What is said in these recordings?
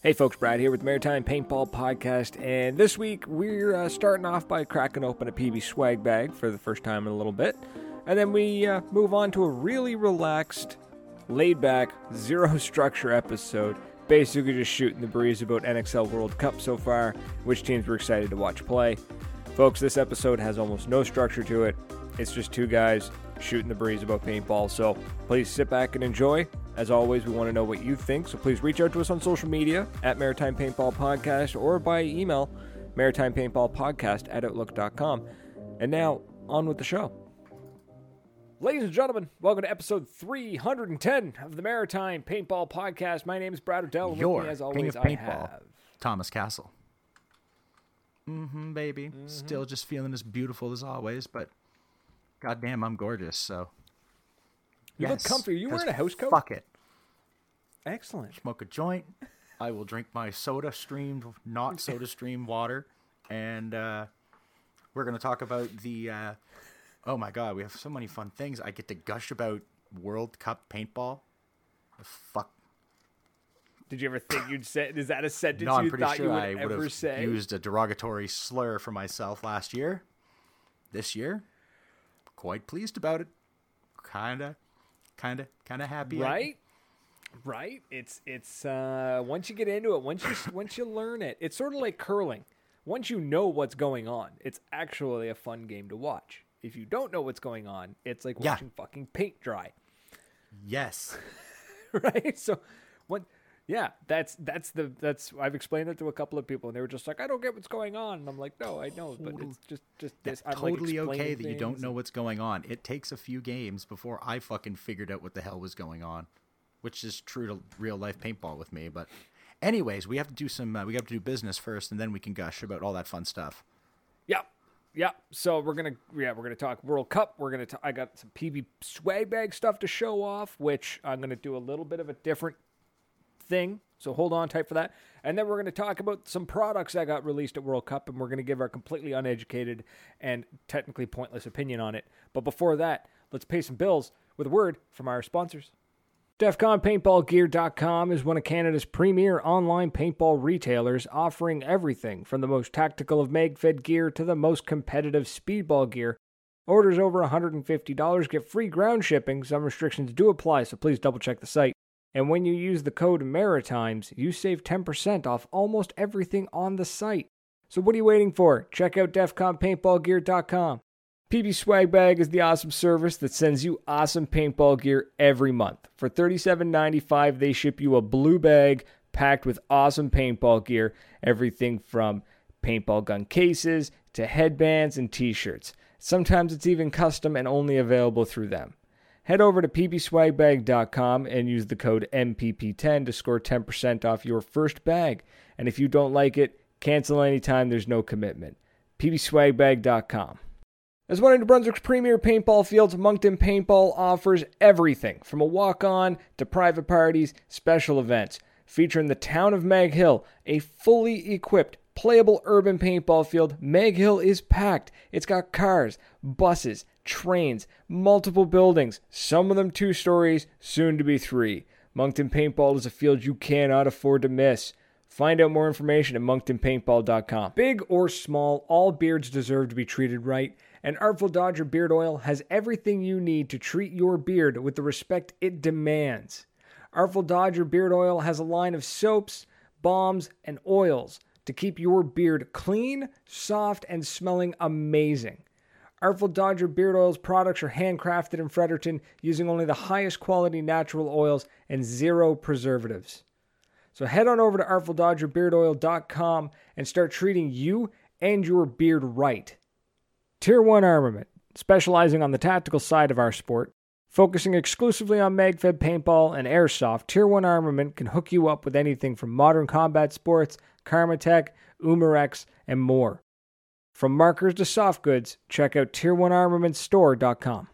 Hey folks, Brad here with Maritime Paintball Podcast, and this week we're starting off by cracking open a PB swag bag for the first time in a little bit, and then we move on to a really relaxed, laid-back, zero-structure episode, basically just shooting the breeze about NXL World Cup so far, which teams we're excited to watch play. Folks, this episode has almost no structure to it. It's just two guys shooting the breeze about paintball, so please sit back and enjoy. As always, we want to know what you think, so please reach out to us on social media at Maritime Paintball Podcast or by email, maritimepaintballpodcast@outlook.com. And now, on with the show. Ladies and gentlemen, welcome to episode 310 of the Maritime Paintball Podcast. My name is Brad O'Dell, and with me, as always, king of I paintball, have Thomas Castle. Baby. Still just feeling as beautiful as always, but goddamn, I'm gorgeous, so... You look comfy. Are you wearing a house coat? Fuck it. Excellent. Smoke a joint. I will drink my not soda stream water. And we're going to talk about the... oh my god, we have so many fun things. I get to gush about World Cup paintball. Fuck. Did you ever think you'd say... Is that a sentence No, I'm you pretty thought sure you would I would ever have say? used a derogatory slur for myself last year. This year, quite pleased about it. Kinda happy. Right. It's once you get into it, once you learn it, it's sort of like curling. Once you know what's going on, it's actually a fun game to watch. If you don't know what's going on, it's like watching fucking paint dry. Yes. Right? So that's I've explained it to a couple of people and they were just like, I don't get what's going on. And I'm like, no, I know, but it's just this. I'm totally like okay that you don't know what's going on. It takes a few games before I fucking figured out what the hell was going on, which is true to real life paintball with me. But anyways, we have to do do business first, and then we can gush about all that fun stuff. Yeah. So we're gonna talk World Cup. I got some PB swag bag stuff to show off, which I'm gonna do a little bit of a different thing. So hold on tight for that. And then we're going to talk about some products that got released at World Cup, and we're going to give our completely uneducated and technically pointless opinion on it. But before that, let's pay some bills with a word from our sponsors. DEFCONPaintballGear.com is one of Canada's premier online paintball retailers, offering everything from the most tactical of mag-fed gear to the most competitive speedball gear. Orders over $150 get free ground shipping. Some restrictions do apply, so please double check the site. And when you use the code MARITIMES, you save 10% off almost everything on the site. So what are you waiting for? Check out DEFCONPaintballGear.com. PB Swag Bag is the awesome service that sends you awesome paintball gear every month. For $37.95, they ship you a blue bag packed with awesome paintball gear. Everything from paintball gun cases to headbands and t-shirts. Sometimes it's even custom and only available through them. Head over to pbswagbag.com and use the code MPP10 to score 10% off your first bag. And if you don't like it, cancel anytime. There's no commitment. pbswagbag.com. As one of New Brunswick's premier paintball fields, Moncton Paintball offers everything from a walk-on to private parties, special events. Featuring the town of Mag Hill, a fully equipped playable urban paintball field, Mag Hill is packed. It's got cars, buses, trains, multiple buildings, some of them 2 stories, soon to be 3. Moncton Paintball is a field you cannot afford to miss. Find out more information at monctonpaintball.com. Big or small, all beards deserve to be treated right, and Artful Dodger Beard Oil has everything you need to treat your beard with the respect it demands. Artful Dodger Beard Oil has a line of soaps, balms, and oils to keep your beard clean, soft, and smelling amazing. Artful Dodger Beard Oil's products are handcrafted in Fredericton using only the highest quality natural oils and 0 preservatives. So head on over to artfuldodgerbeardoil.com and start treating you and your beard right. Tier 1 Armament, specializing on the tactical side of our sport, focusing exclusively on mag-fed paintball and airsoft, Tier 1 Armament can hook you up with anything from modern combat sports, Karmatech, Umarex, and more. From markers to soft goods, check out tier1armamentstore.com.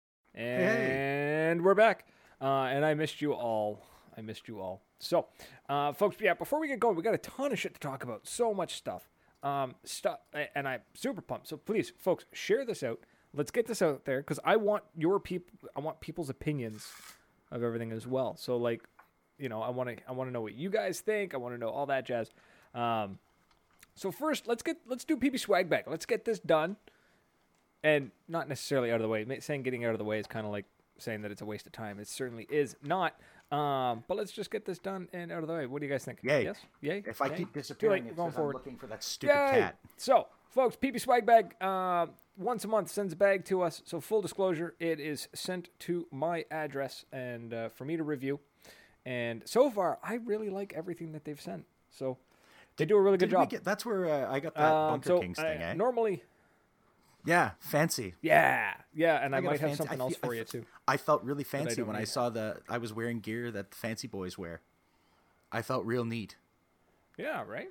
And we're back. And I missed you all. So, folks, before we get going, we got a ton of shit to talk about. So much stuff. And I'm super pumped. So please, folks, share this out. Let's get this out there because I want people's opinions of everything as well. So, like, I want to know what you guys think. I want to know all that jazz. So first, let's do PB Swag Bag. Let's get this done, and not necessarily out of the way. Saying getting out of the way is kind of like saying that it's a waste of time. It certainly is not. But let's just get this done and out of the way. What do you guys think? Yay. Yes? Yay? If I Yay? keep disappearing, it's going because I'm forward. looking for that stupid Yay! cat. So, folks, PB Swag Bag once a month sends a bag to us. So, full disclosure, it is sent to my address and for me to review. And so far, I really like everything that they've sent. So, they do a really good job. That's where I got that Bunker Kings thing, eh? Normally, yeah, fancy. yeah, and I got might a have something else for you too. I felt really fancy don't when I need. saw I was wearing gear that the fancy boys wear. I felt real neat. Yeah, right?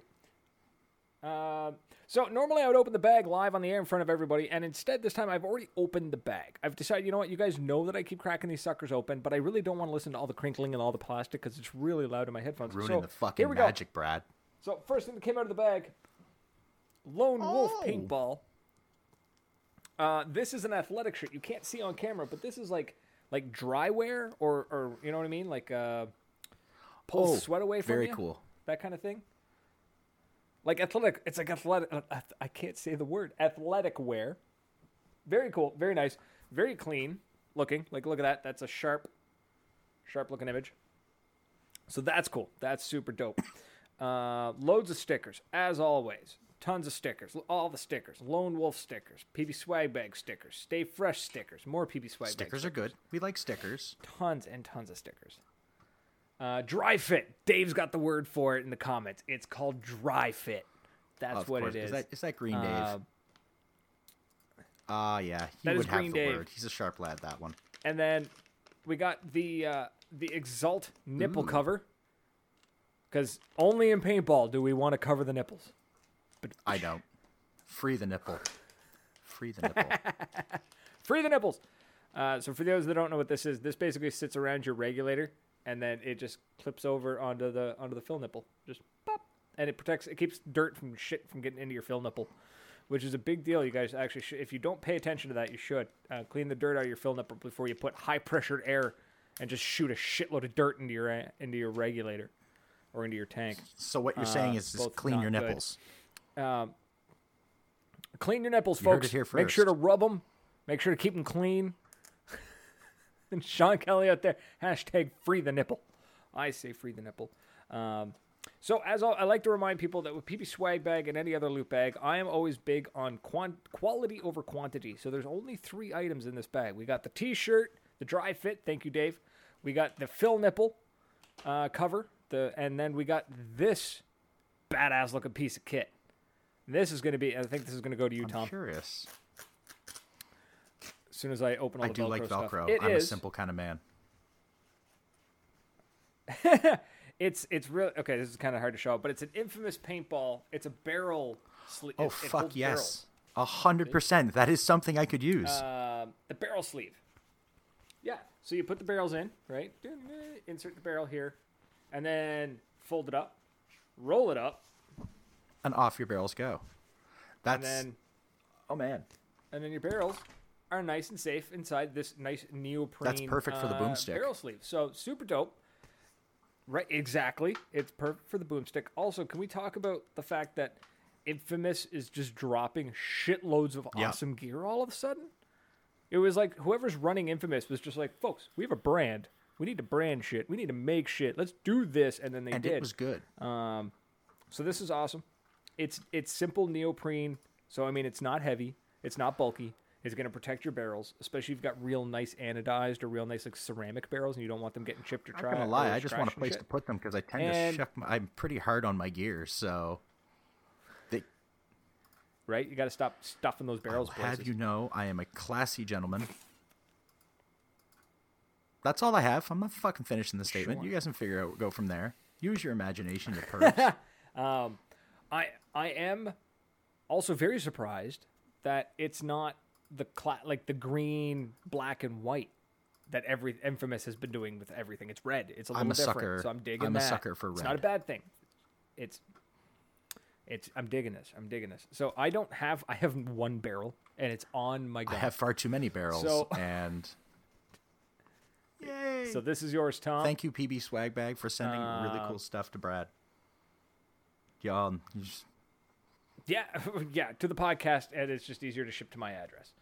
So normally I would open the bag live on the air in front of everybody, and instead this time I've already opened the bag. I've decided, you know what, you guys know that I keep cracking these suckers open, but I really don't want to listen to all the crinkling and all the plastic because it's really loud in my headphones. Ruining the here fucking we go. magic, Brad. So first thing that came out of the bag, Lone Wolf Oh. paintball. This is an athletic shirt. You can't see on camera, but this is like dry wear or you know what I mean? Like pulls sweat away from very you. cool. That kind of thing. Like athletic. It's like athletic. I can't say the word. Athletic wear. Very cool. Very nice. Very clean looking. Like, look at that. That's a sharp looking image. So that's cool. That's super dope. Loads of stickers, as always. Tons of stickers. All the stickers. Lone Wolf stickers. PB Swag Bag stickers. Stay Fresh stickers. More PB Swag Bag Stickers are good. We like stickers. Tons and tons of stickers. Dry Fit. Dave's got the word for it in the comments. It's called Dry Fit. That's Of what course. it is. Is that Green Dave? Yeah. He that is would have Green the Dave. word. He's a sharp lad, that one. And then we got the Exalt nipple cover. Because only in paintball do we want to cover the nipples. But I don't. Free the nipple. Free the nipple. free the nipples. So for those that don't know what this is, this basically sits around your regulator, and then it just clips over onto the fill nipple. Just pop, and it keeps dirt from getting into your fill nipple, which is a big deal. You guys actually should, if you don't pay attention to that, you should clean the dirt out of your fill nipple before you put high pressured air and just shoot a shitload of dirt into your regulator or into your tank. So what you're saying is just both clean your not good. nipples. Clean your nipples, You heard folks. it here Make sure to first. rub them. Make sure to keep them clean. And Sean Kelly out there, hashtag free the nipple. I say free the nipple. So I like to remind people that with PB Swag Bag and any other loot bag, I am always big on quality over quantity. So there's only 3 items in this bag. We got the T-shirt, the Dry Fit. Thank you, Dave. We got the fill nipple cover, and then we got this badass looking piece of kit. This is going to be, I think this is going to go to you, Tom. I'm curious. As soon as I open all I the do Velcro like stuff. Velcro. It I'm a is. simple kind of man. It's real. Okay, this is kind of hard to show, but it's an infamous paintball. It's a barrel sleeve. Oh, fuck yes. 100%. That is something I could use. The barrel sleeve. Yeah. So you put the barrels in, right? Insert the barrel here, and then fold it up, roll it up, And off your barrels go. That's... and then oh, man. your barrels are nice and safe inside this nice neoprene. That's perfect for the boomstick. Barrel sleeve. So super dope. Right, exactly. It's perfect for the boomstick. Also, can we talk about the fact that Infamous is just dropping shitloads of Yeah. awesome gear all of a sudden? It was like whoever's running Infamous was just like, folks, we have a brand. We need to brand shit. We need to make shit. Let's do this. And then they did. It was good. So this is awesome. It's simple neoprene. So, I mean, it's not heavy. It's not bulky. It's going to protect your barrels, especially if you've got real nice anodized or real nice like ceramic barrels and you don't want them getting chipped or I'm trash. not gonna lie, I just want a place to put them because I tend And- to shuck. I'm pretty hard on my gear, so they Right? You got to stop stuffing those barrels I'll have places. you know I am a classy gentleman. That's all I have. I'm not fucking finishing the statement. Sure. You guys can go from there. Use your imagination, you perps. I am also very surprised that it's not like the green, black, and white that every Infamous has been doing with everything. It's red. It's a little I'm a different. sucker. So I'm digging I'm a that. sucker for It's red. not a bad thing. I'm digging this. I'm digging this. So I have one barrel and it's on my gun. I have far too many barrels, So- and Yay! So this is yours, Tom. Thank you, PB Swag Bag, for sending really cool stuff to Brad. Y'all, Yeah, yeah, to the podcast, and it's just easier to ship to my address.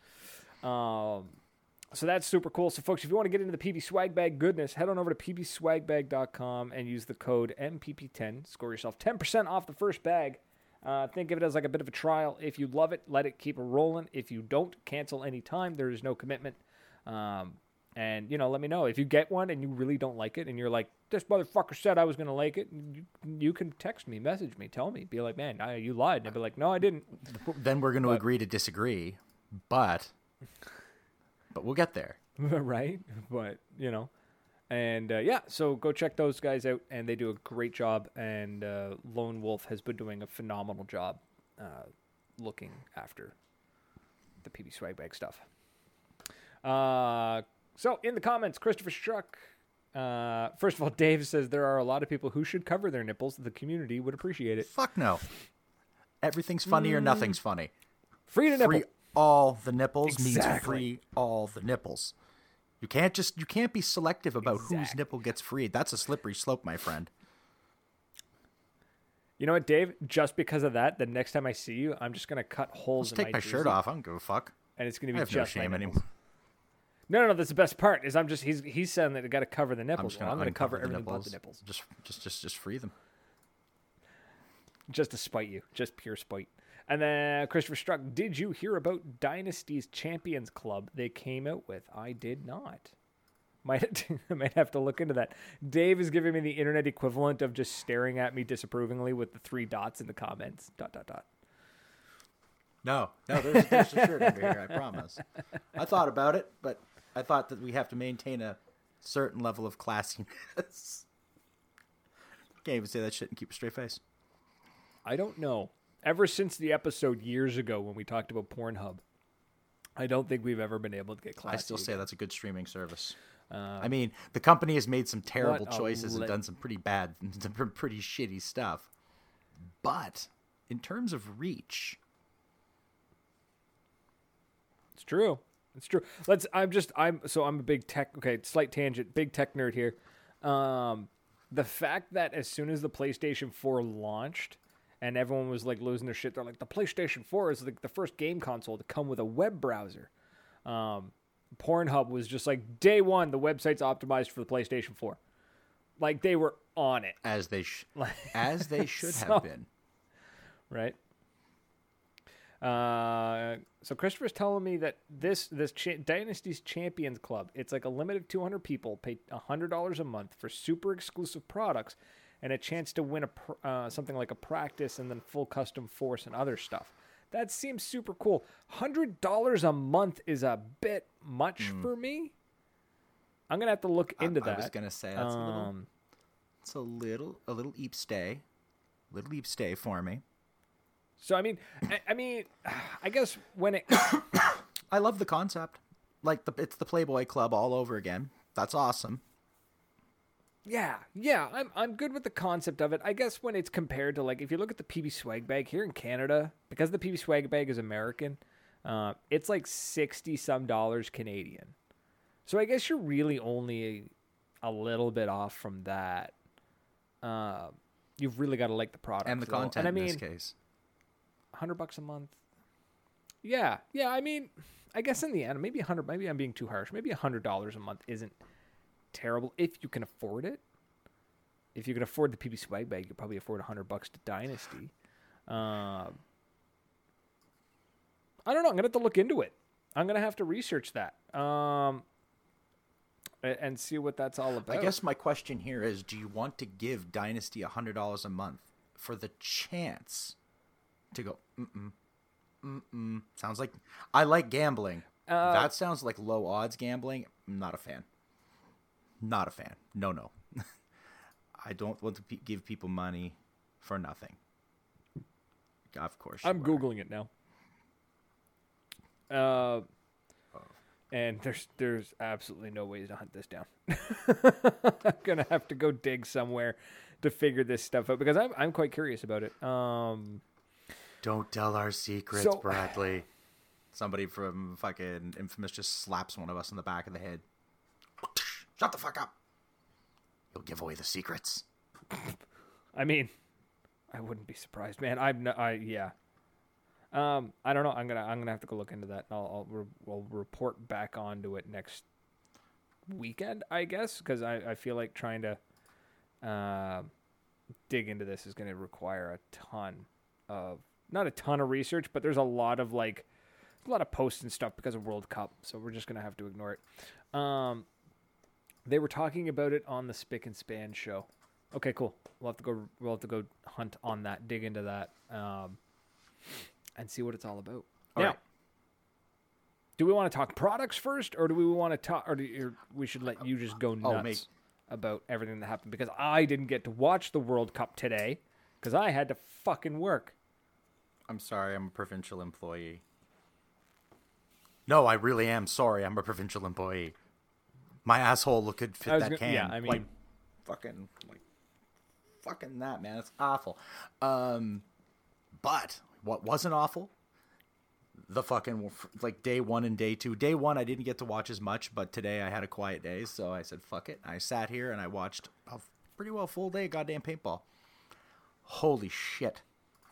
So that's super cool. So, folks, if you want to get into the PB Swag Bag goodness, head on over to pbswagbag.com and use the code MPP10. Score yourself 10% off the first bag. Think of it as like a bit of a trial. If you love it, let it keep rolling. If you don't, cancel any time. There is no commitment. And, let me know. If you get one and you really don't like it and you're like, this motherfucker said I was going to like it, you can text me, message me, tell me. Be like, man, you lied. And I'd be like, no, I didn't. Then we're going to agree to disagree, but we'll get there. Right? But, And, so go check those guys out, and they do a great job. And Lone Wolf has been doing a phenomenal job looking after the PB Swag Bag stuff. So in the comments, Christopher Struck, first of all, Dave says there are a lot of people who should cover their nipples. The community would appreciate it. Fuck no. Everything's funny or nothing's funny. Free to nipple. Free all the nipples means Exactly. free all the nipples. You can't be selective about whose nipple gets freed. That's a slippery slope, my friend. You know what, Dave? Just because of that, the next time I see you, I'm just gonna cut holes Just in take my my shirt jersey, off. I don't give a fuck. and it's gonna I be have no just my shame nipples. anymore. No. That's the best part. Is he's saying that you got to cover the I'm nipples. just Well, I'm gonna gonna cover uncover the everything but nipples. the nipples, Just free them. just to spite you, just pure spite. And then Christopher Struck, did you hear about Dynasty's Champions Club they came out with? I did not. Might have to look into that. Dave is giving me the internet equivalent of just staring at me disapprovingly with the 3 dots in the comments. ... No, there's a shirt over here, I promise. I thought about it, but I thought that we have to maintain a certain level of classiness. Can't even say that shit and keep a straight face. I don't know. Ever since the episode years ago when we talked about Pornhub, I don't think we've ever been able to get classy. I still say that's a good streaming service. Uh, I mean, the company has made some terrible what a choices and done some pretty bad, some pretty shitty stuff. But in terms of reach, It's true. It's true. I'm a big tech. Okay, slight tangent. Big tech nerd here. The fact that as soon as the PlayStation 4 launched, and everyone was like losing their shit, they're like, the PlayStation 4 is like the first game console to come with a web browser. Pornhub was just like day one, the website's optimized for the PlayStation 4. Like they were on it, as they should So- have been. right? So Christopher's telling me that this Dynasty's Champions Club, it's like a limit of 200 people pay $100 a month for super exclusive products and a chance to win something like a practice and then full custom force and other stuff. That seems super cool. $100 a month is a bit much for me. I'm gonna have to look into that. I was gonna say that's a little eep stay for me. So I mean, I guess when it, I love the concept. Like it's the Playboy Club all over again. That's awesome. yeah, I'm good with the concept of it. I guess when it's compared to like if you look at the PB Swag Bag here in Canada, because the PB Swag Bag is American, it's like $60 some Canadian. So I guess you're really only a little bit off from that. You've really got to like the product And the though. content And in this case. $100 a month. Yeah. I mean, I guess in the end, maybe 100. Maybe I'm being too harsh. Maybe $100 a month isn't terrible if you can afford it. If you can afford the PB Swag Bag, you could probably afford $100 to Dynasty. I don't know. I'm gonna have to look into it. I'm gonna have to research that. And see what that's all about. I guess my question here is, do you want to give Dynasty $100 a month for the chance to go, sounds like, I like gambling. That sounds like low odds gambling. I'm not a fan. Not a fan. No. I don't want to give people money for nothing. Of course. I'm Googling it now. And there's absolutely no ways to hunt this down. I'm gonna have to go dig somewhere to figure this stuff out because I'm quite curious about it. Don't tell our secrets, So- Bradley. Somebody from fucking Infamous just slaps one of us in the back of the head. Shut the fuck up. You'll give away the secrets. I mean, I wouldn't be surprised, man. Yeah. I don't know. I'm gonna have to go look into that. We'll report back onto it next weekend, I guess, because I feel like trying to dig into this is going to require not a ton of research, but there's a lot of posts and stuff because of World Cup, so we're just going to have to ignore it. They were talking about it on the Spick and Span show. Okay, cool. We'll have to go hunt on that, dig into that, and see what it's all about. All now, right. do we want to talk products first, or do we want to talk, or we should let you just go nuts about everything that happened? Because I didn't get to watch the World Cup today because I had to fucking work. I'm sorry, I'm a provincial employee. No, I really am sorry, I'm a provincial employee. My asshole could fit that can. Yeah, I mean, fucking that, man. It's awful. But what wasn't awful? The fucking day 1 and day 2. Day 1, I didn't get to watch as much, but today I had a quiet day, so I said fuck it. I sat here and I watched a pretty well full day of goddamn paintball. Holy shit.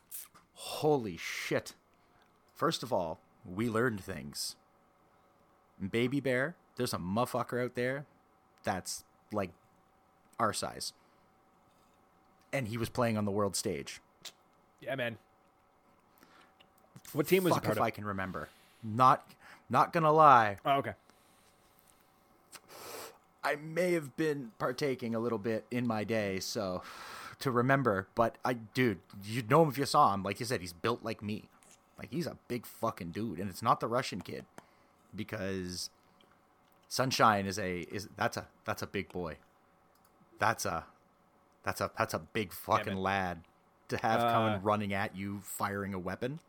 First of all, we learned things. Baby Bear, there's a motherfucker out there that's like our size. And he was playing on the world stage. Yeah, man. What team was he part if of? I can remember. Not gonna lie. Oh, okay. I may have been partaking a little bit in my day, so to remember. But dude, you'd know him if you saw him. Like you said, he's built like me. Like he's a big fucking dude, and it's not the Russian kid, because Sunshine that's a big boy. That's a big fucking lad to have coming running at you, firing a weapon.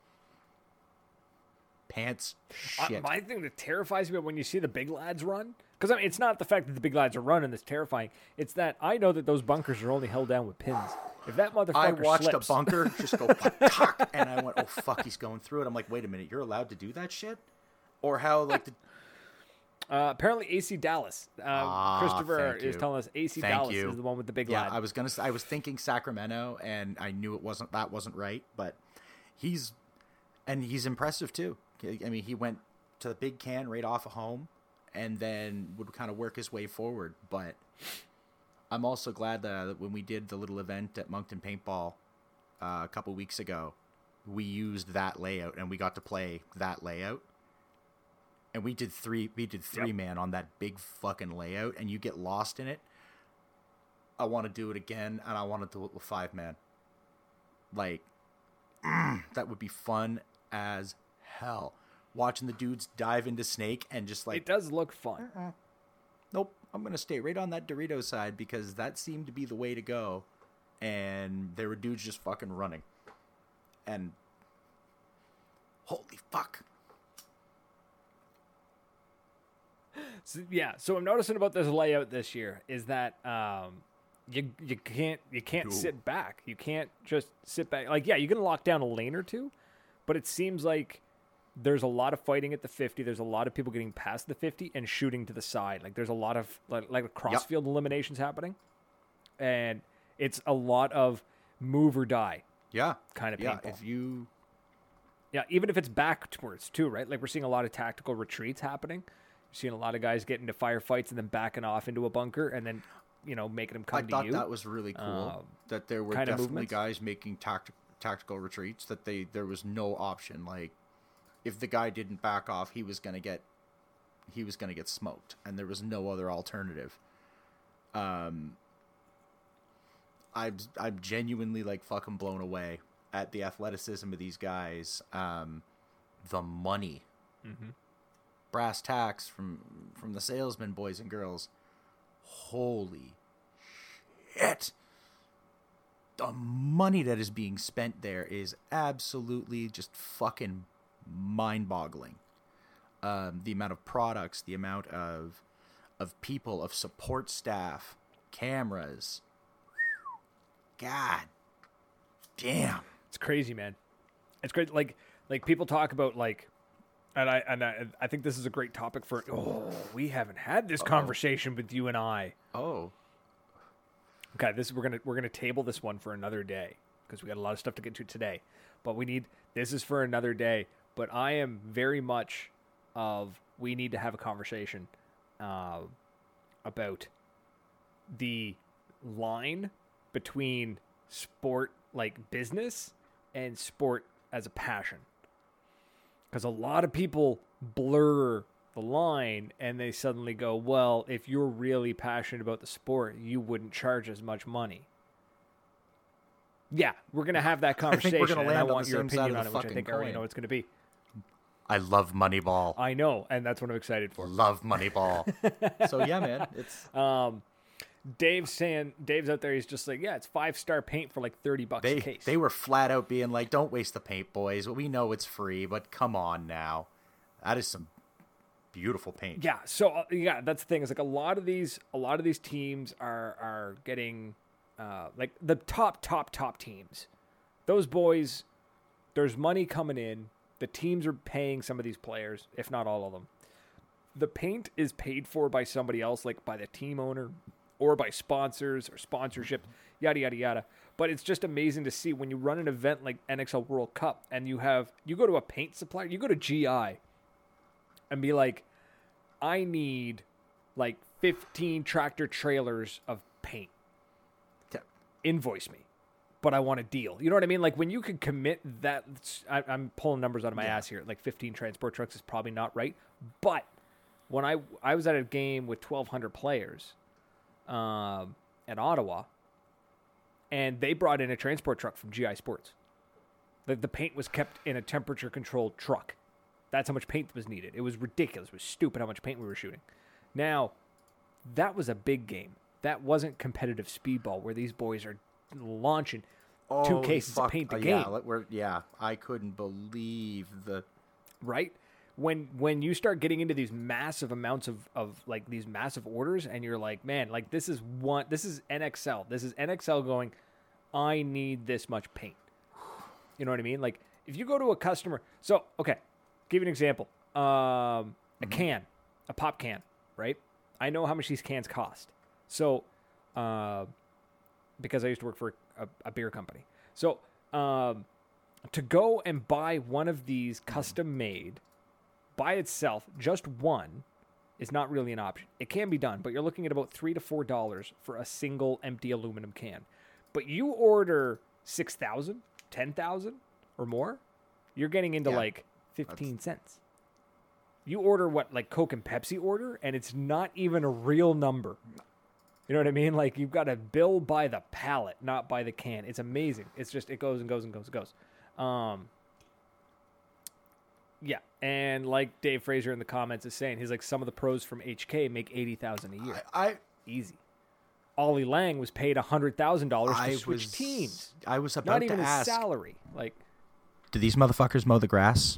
Pants shit. My thing that terrifies me when you see the big lads run, because I mean, it's not the fact that the big lads are running that's terrifying. It's that I know that those bunkers are only held down with pins. If that motherfucker I watched slips, a bunker just go cock, and I went, "Oh fuck, he's going through it." I'm like, "Wait a minute, you're allowed to do that shit?" Or how like the apparently AC Dallas. Christopher is telling us AC Dallas you. is the one with the big yeah, lad. I was thinking Sacramento, and I knew that wasn't right, but he's impressive too. I mean, he went to the big can right off of home, and then would kind of work his way forward. But I'm also glad that when we did the little event at Moncton Paintball a couple weeks ago, we used that layout, and we got to play that layout. And we did three man on that big fucking layout, and you get lost in it. I want to do it again, and I want to do it with 5 man. Like, that would be fun as hell. Watching the dudes dive into Snake and just like... It does look fun. Nope, I'm going to stay right on that Dorito side because that seemed to be the way to go. And there were dudes just fucking running. And holy fuck. So I'm noticing about this layout this year is that you can't sit back. You can't just sit back. Like, yeah, you can lock down a lane or two, but it seems like there's a lot of fighting at the 50. There's a lot of people getting past the 50 and shooting to the side. Like, there's a lot of like cross-field eliminations happening, and it's a lot of move or die. Yeah, kind of paintball. Even if it's backwards too, right? Like, we're seeing a lot of tactical retreats happening. You're seeing a lot of guys get into firefights and then backing off into a bunker and then, making them come to you. I thought that was really cool. That there were definitely guys making tactical retreats. That there was no option. Like, if the guy didn't back off, he was gonna get smoked, and there was no other alternative. I'm genuinely like fucking blown away at the athleticism of these guys. The money. Mm-hmm. Brass tacks from the salesmen, boys and girls. Holy shit. The money that is being spent there is absolutely just fucking mind-boggling. The amount of products, the amount of people, of support staff, cameras. God damn. It's crazy, man. It's crazy. Like people talk about, like, I think this is a great topic for. Oh, we haven't had this conversation with you and I. Oh, Okay, we're gonna table this one for another day because we got a lot of stuff to get to today. But this is for another day. But I am very much of we need to have a conversation about the line between sport like business and sport as a passion. Because a lot of people blur the line and they suddenly go, well, if you're really passionate about the sport, you wouldn't charge as much money. Yeah, we're going to have that conversation. and I want your opinion on it, which I think I already know it's going to be. I love Moneyball. I know, and that's what I'm excited for. Love Moneyball. So yeah, man, it's Dave's out there. He's just like, yeah, it's 5-star paint for like $30 a case. They were flat out being like, don't waste the paint, boys. We know it's free, but come on now. That is some beautiful paint. Yeah. So that's the thing. Is like a lot of these teams are getting like the top teams. Those boys, there's money coming in. The teams are paying some of these players, if not all of them. The paint is paid for by somebody else, like by the team owner or by sponsors or sponsorship, yada, yada, yada. But it's just amazing to see when you run an event like NXL World Cup and you go to a paint supplier, you go to GI and be like, I need like 15 tractor trailers of paint. Yeah. Invoice me. But I want a deal. You know what I mean? Like when you can commit that, I'm pulling numbers out of my ass here. Like 15 transport trucks is probably not right. But when I was at a game with 1,200 players at Ottawa, and they brought in a transport truck from GI Sports. The paint was kept in a temperature-controlled truck. That's how much paint was needed. It was ridiculous. It was stupid how much paint we were shooting. Now, that was a big game. That wasn't competitive speedball where these boys are launching 2 cases of paint a game. I couldn't believe the... Right? When you start getting into these massive amounts of like these massive orders and you're like, man, like this is NXL. This is NXL going, I need this much paint. You know what I mean? Like if you go to a customer, so, okay, give you an example. A can, a pop can, right? I know how much these cans cost. So, because I used to work for a beer company. So, to go and buy one of these custom made by itself, just one, is not really an option. It can be done, but you're looking at about $3 to $4 for a single empty aluminum can. But you order 6,000, 10,000 or more, you're getting into like 15 cents. You order what like Coke and Pepsi order, and it's not even a real number. You know what I mean? Like you've got to bill by the pallet, not by the can. It's amazing. It's just, it goes and goes and goes and goes. Yeah, and like Dave Fraser in the comments is saying, he's like, some of the pros from HK make $80,000 a year. Easy. Ollie Lang was paid $100,000 to switch teams. I was about not even to ask, his salary. Like, do these motherfuckers mow the grass?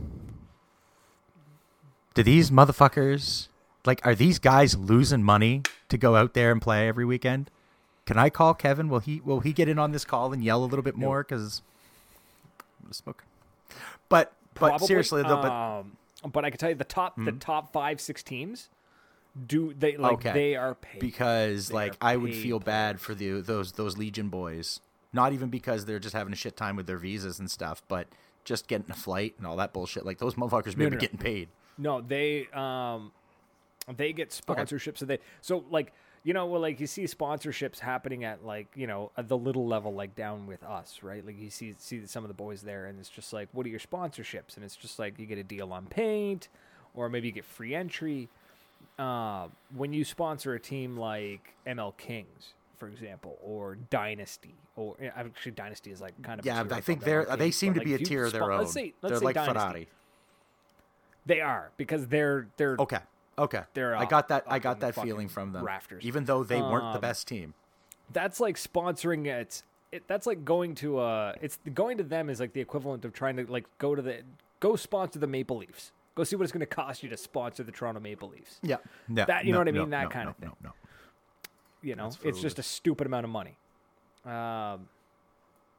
Do these motherfuckers, like, are these guys losing money to go out there and play every weekend? Can I call Kevin? Will he get in on this call and yell a little bit more? Because I'm smoking. But seriously though, but I can tell you the top 5-6 teams they are paid because I would feel bad for those Legion boys. Not even because they're just having a shit time with their visas and stuff, but just getting a flight and all that bullshit. Like those motherfuckers may be getting paid. No, they get sponsorships. Okay. So you see sponsorships happening at at the little level, like down with us, right? Like you see some of the boys there, and it's just like, what are your sponsorships? And it's just like you get a deal on paint, or maybe you get free entry. When you sponsor a team like ML Kings, for example, or Dynasty, or actually Dynasty is like kind of I think they seem to be a tier of their own. Let's they're say like Dynasty. Ferrari. They are, because they're okay. They're I got that feeling from them. Rafters. Even though they weren't the best team. That's like sponsoring that's like going to going to them is like the equivalent of trying to like go sponsor the Maple Leafs. Go see what it's going to cost you to sponsor the Toronto Maple Leafs. Yeah. That know what I mean? That kind of thing. No. You know, it's just a stupid amount of money.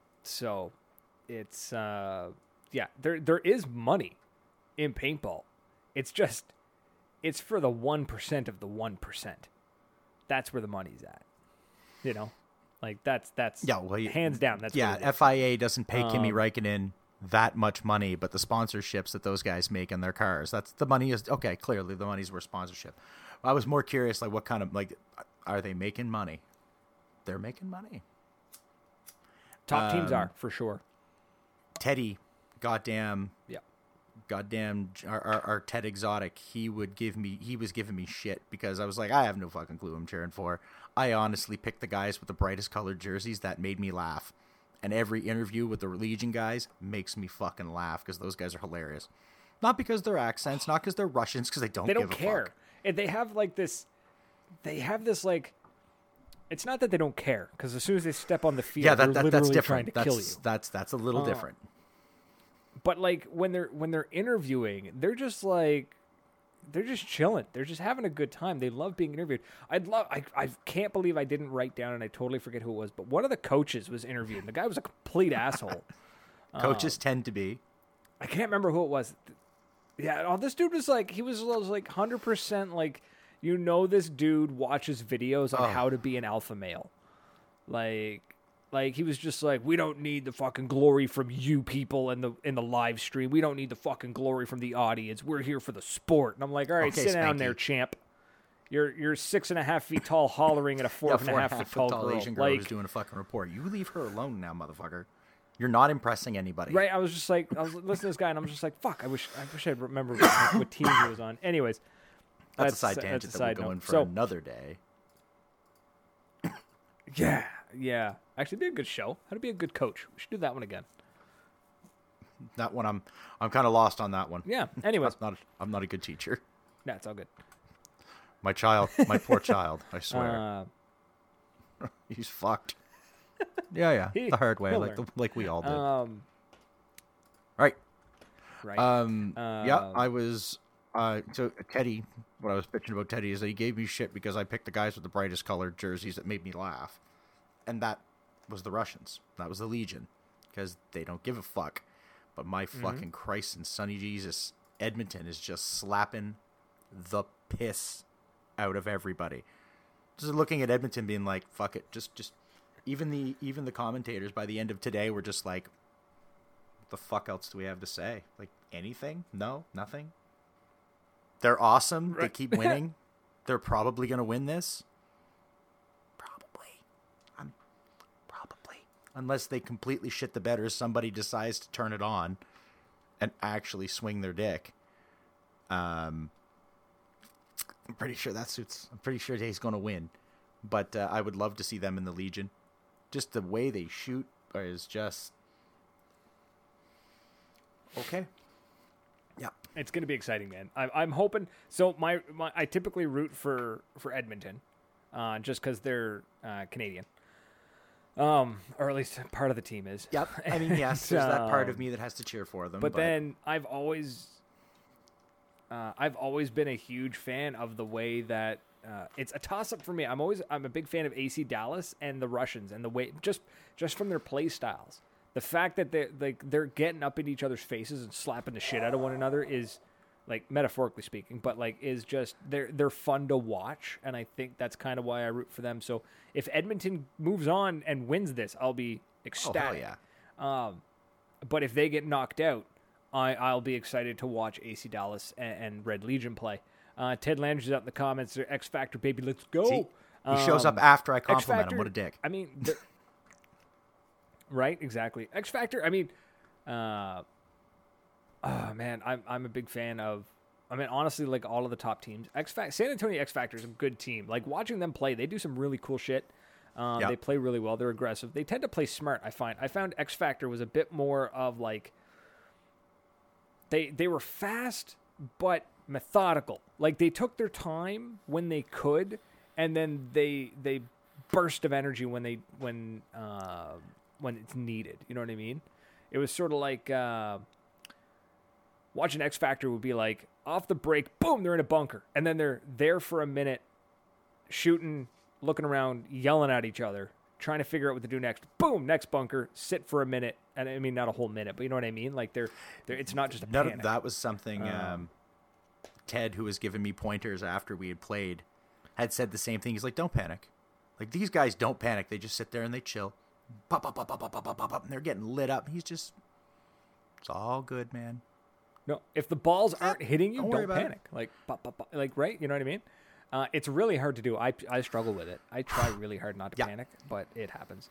So it's there is money in paintball. It's for the 1% of the 1%. That's where the money's at. You know, like that's hands down. That's what it is. FIA doesn't pay Kimi Räikkönen that much money, but the sponsorships that those guys make in their cars, that's the money is okay. Clearly, the money's worth sponsorship. I was more curious, like what kind of are they making money? They're making money. Top teams are for sure. Teddy, goddamn. Yeah. Goddamn, our Ted Exotic, he was giving me shit because I was like, I have no fucking clue who I'm cheering for. I honestly picked the guys with the brightest colored jerseys that made me laugh. And every interview with the Legion guys makes me fucking laugh because those guys are hilarious. Not because their accents, not because they're Russians, because they don't care. And they have this like, it's not that they don't care, because as soon as they step on the field, they're literally that's different. trying to kill you. That's a little different. But like when they're interviewing, they're just chilling. They're just having a good time. They love being interviewed. I can't believe I didn't write down, and I totally forget who it was, but one of the coaches was interviewed. The guy was a complete asshole. Coaches tend to be. I can't remember who it was. Yeah, this dude was like, he was like 100% like, this dude watches videos on how to be an alpha male. Like he was just like, we don't need the fucking glory from you people in the live stream. We don't need the fucking glory from the audience. We're here for the sport. And I'm like, all right, sit down there, champ. You're 6.5 feet tall, hollering at a 4.5 foot tall girl. Asian girl who's doing a fucking report. You leave her alone now, motherfucker. You're not impressing anybody. Right? I was listening to this guy, and I'm just like, fuck. I wish I'd remember what team he was on. Anyways, that's a side tangent that we'll go in for another day. Yeah. Actually, it'd be a good show. How to be a good coach. We should do that one again. That one, I'm kind of lost on that one. Yeah. Anyways, I'm not a good teacher. No, it's all good. My poor child. I swear, he's fucked. Yeah, the hard way, like we all did. Right. Yeah, I was. So Teddy, what I was bitching about Teddy is that he gave me shit because I picked the guys with the brightest colored jerseys that made me laugh, and that was the Russians. That was the Legion, because they don't give a fuck. But my fucking Christ and Sonny Jesus, Edmonton is just slapping the piss out of everybody. Just looking at Edmonton, being like, "Fuck it," just even the commentators by the end of today were just like, "What the fuck else do we have to say? Like anything? No, nothing." They're awesome. Right. They keep winning. They're probably going to win this. Probably. Unless they completely shit the bed or somebody decides to turn it on and actually swing their dick. I'm pretty sure I'm pretty sure he's going to win. But I would love to see them in the Legion. Just the way they shoot is just... okay. Yeah, it's going to be exciting, man. I'm hoping. So I typically root for Edmonton, just because they're Canadian, or at least part of the team is. Yep. I mean, yes, there's that part of me that has to cheer for them. But then I've always been a huge fan of the way that it's a toss up for me. I'm a big fan of AC Dallas and the Russians, and the way just from their play styles. The fact that they're getting up in each other's faces and slapping the shit out of one another is, like, metaphorically speaking, but like is just they're fun to watch, and I think that's kind of why I root for them. So if Edmonton moves on and wins this, I'll be ecstatic. Oh, hell yeah. But if they get knocked out, I'll be excited to watch AC Dallas and Red Legion play. Ted Landry's out in the comments. X Factor baby, let's go. See, he shows up after I compliment him. What a dick. I mean. Right, exactly. X Factor. I mean, man, I'm a big fan of. I mean, honestly, like all of the top teams. San Antonio X Factor is a good team. Like watching them play, they do some really cool shit. Yep. They play really well. They're aggressive. They tend to play smart. I found X Factor was a bit more of like. They were fast but methodical. Like they took their time when they could, and then they burst of energy when it's needed. You know what I mean? It was sort of like watching X Factor would be like off the break, boom, they're in a bunker. And then they're there for a minute, shooting, looking around, yelling at each other, trying to figure out what to do next. Boom, next bunker, sit for a minute. And I mean, not a whole minute, but you know what I mean? Like they're it's not just a panic. That was something Ted, who was giving me pointers after we had played, had said the same thing. He's like, don't panic. Like, these guys don't panic. They just sit there and they chill. Pop, pop, pop, pop, pop, pop, pop, pop, and they're getting lit up. He's just, it's all good, man. No, if the balls aren't hitting you, don't worry don't about panic. Like, pop, pop, pop, like, right? You know what I mean? It's really hard to do. I struggle with it. I try really hard not to panic, but it happens.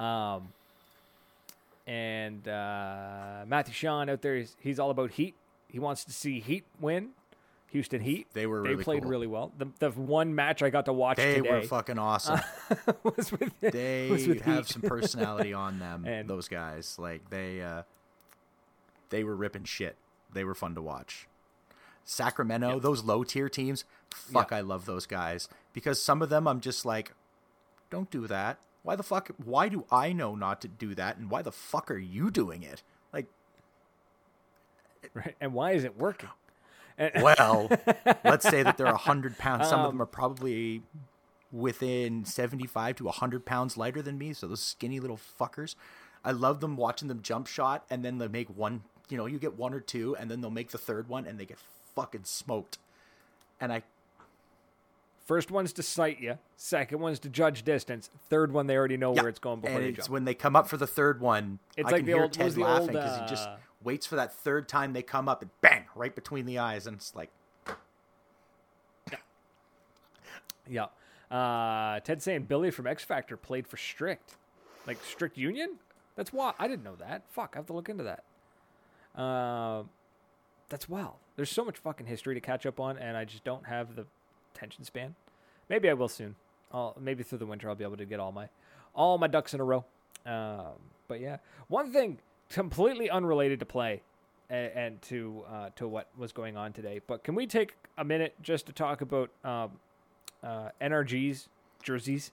And Matthew Sean out there, he's all about Heat. He wants to see Heat win. Houston Heat. They played really well. The one match I got to watch today. They were fucking awesome. They have Heat. some personality on them, and those guys. Like, they were ripping shit. They were fun to watch. Sacramento, those low-tier teams, I love those guys. Because some of them I'm just like, don't do that. Why the fuck? Why do I know not to do that? And why the fuck are you doing it? Like, right? And why is it working? Well, let's say that they're 100 pounds. Some of them are probably within 75 to 100 pounds lighter than me. So those skinny little fuckers. I love them, watching them jump shot, and then they make one, you get one or two, and then they'll make the third one, and they get fucking smoked. And First one's to sight you. Second one's to judge distance. Third one, they already know where it's going before they jump. When they come up for the third one, it's I like can hear Ted laughing because he just waits for that third time they come up and bang, right between the eyes. And it's like... Yeah. Ted's saying Billy from X Factor played for Strict. Like Strict Union? That's wild. I didn't know that. Fuck, I have to look into that. That's wild. There's so much fucking history to catch up on, and I just don't have the attention span. Maybe I will soon. Maybe through the winter I'll be able to get all my ducks in a row. But yeah, one thing completely unrelated to play and to what was going on today. But can we take a minute just to talk about NRG's jerseys?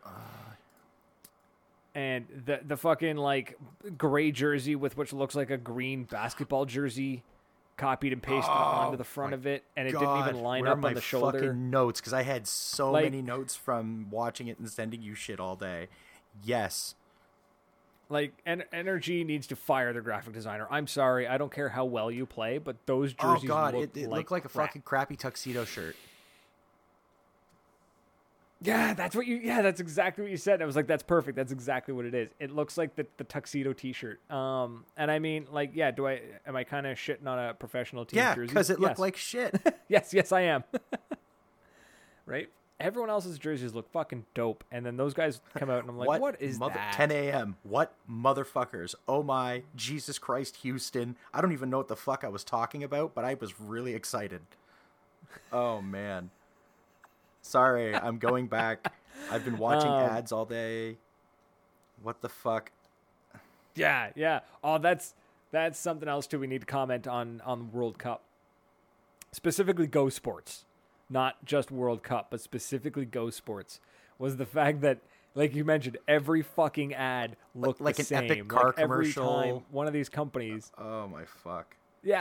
And the fucking like gray jersey with which looks like a green basketball jersey copied and pasted onto the front of it, and it didn't even line up on the shoulder. Fucking notes, because I had so many notes from watching it and sending you shit all day. Yes. Like, NRG needs to fire their graphic designer. I'm sorry, I don't care how well you play, but those jerseys it looked like a fucking crappy tuxedo shirt. Yeah, that's exactly what you said. I was like, that's perfect. That's exactly what it is. It looks like the tuxedo t-shirt. And I mean, like, yeah, am I kind of shitting on a professional team jersey? Yeah, because it looked like shit. Yes, I am. Right? Everyone else's jerseys look fucking dope. And then those guys come out and I'm like, what is that? 10 a.m. What motherfuckers? Oh my, Jesus Christ, Houston. I don't even know what the fuck I was talking about, but I was really excited. Oh, man. Sorry, I'm going back. I've been watching ads all day. What the fuck? Yeah. Oh, that's something else too. We need to comment on the World Cup, specifically Go Sports, not just World Cup, but specifically Go Sports. Was the fact that, like you mentioned, every fucking ad looked like the same. An epic car every commercial. Time one of these companies. Oh my fuck. Yeah.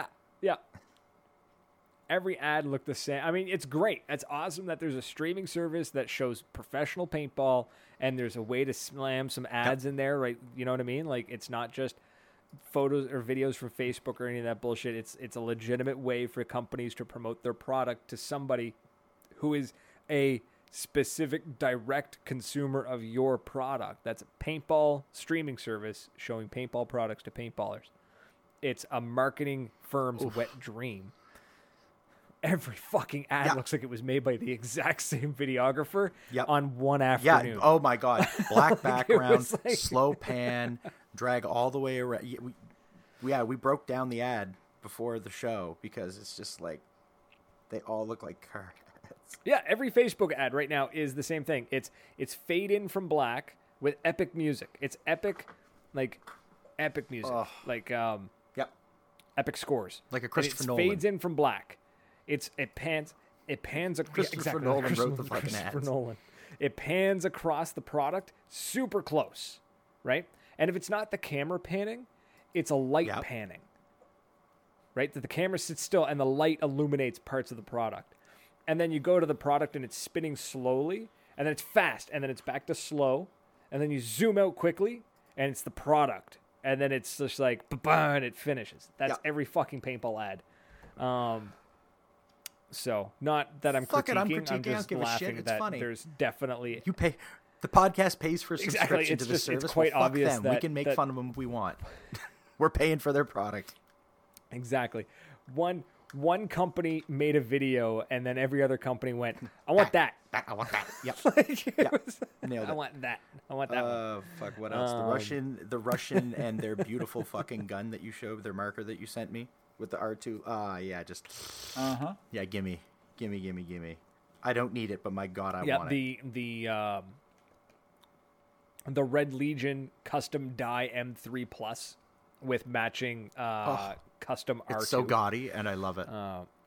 Every ad looked the same. I mean, it's great. It's awesome that there's a streaming service that shows professional paintball, and there's a way to slam some ads in there, right? You know what I mean? Like, it's not just photos or videos from Facebook or any of that bullshit. It's a legitimate way for companies to promote their product to somebody who is a specific direct consumer of your product. That's a paintball streaming service showing paintball products to paintballers. It's a marketing firm's wet dream. Every fucking ad looks like it was made by the exact same videographer on one afternoon. Yeah. Oh my God. Black background, slow pan, drag all the way around. We broke down the ad before the show because it's just like they all look like car ads. Yeah, every Facebook ad right now is the same thing. It's fade in from black with epic music. It's epic music. Like epic scores. Like a Christopher Nolan. Nolan. Fades in from black. It pans Christopher Nolan wrote the fucking Christopher ads. Nolan. It pans across the product super close, right? And if it's not the camera panning, it's a light panning, right? That the camera sits still and the light illuminates parts of the product. And then you go to the product and it's spinning slowly, and then it's fast, and then it's back to slow, and then you zoom out quickly, and it's the product. And then it's just like, ba-ba, and it finishes. That's every fucking paintball ad. So, not that I'm Fuck it, I'm critiquing. I'm critiquing, I don't just give a shit, laughing it's that funny. there's definitely You pay. The podcast pays for a Exactly, subscription it's to the just- service. it's quite well, fuck obvious them. We that- can make that- fun of them if we want. We're paying for their product. exactly one company made a video, and then every other company went, "I want that." I want that. Yep. Like, it was- Nailed I it. want that. I want that one. Oh fuck! What else? The Russian, and their beautiful fucking gun that you showed, their marker that you sent me with the R2. Yeah, just. Yeah, gimme. I don't need it, but my god, I want it. The Red Legion custom die M3 Plus with matching custom R2. It's so gaudy, and I love it.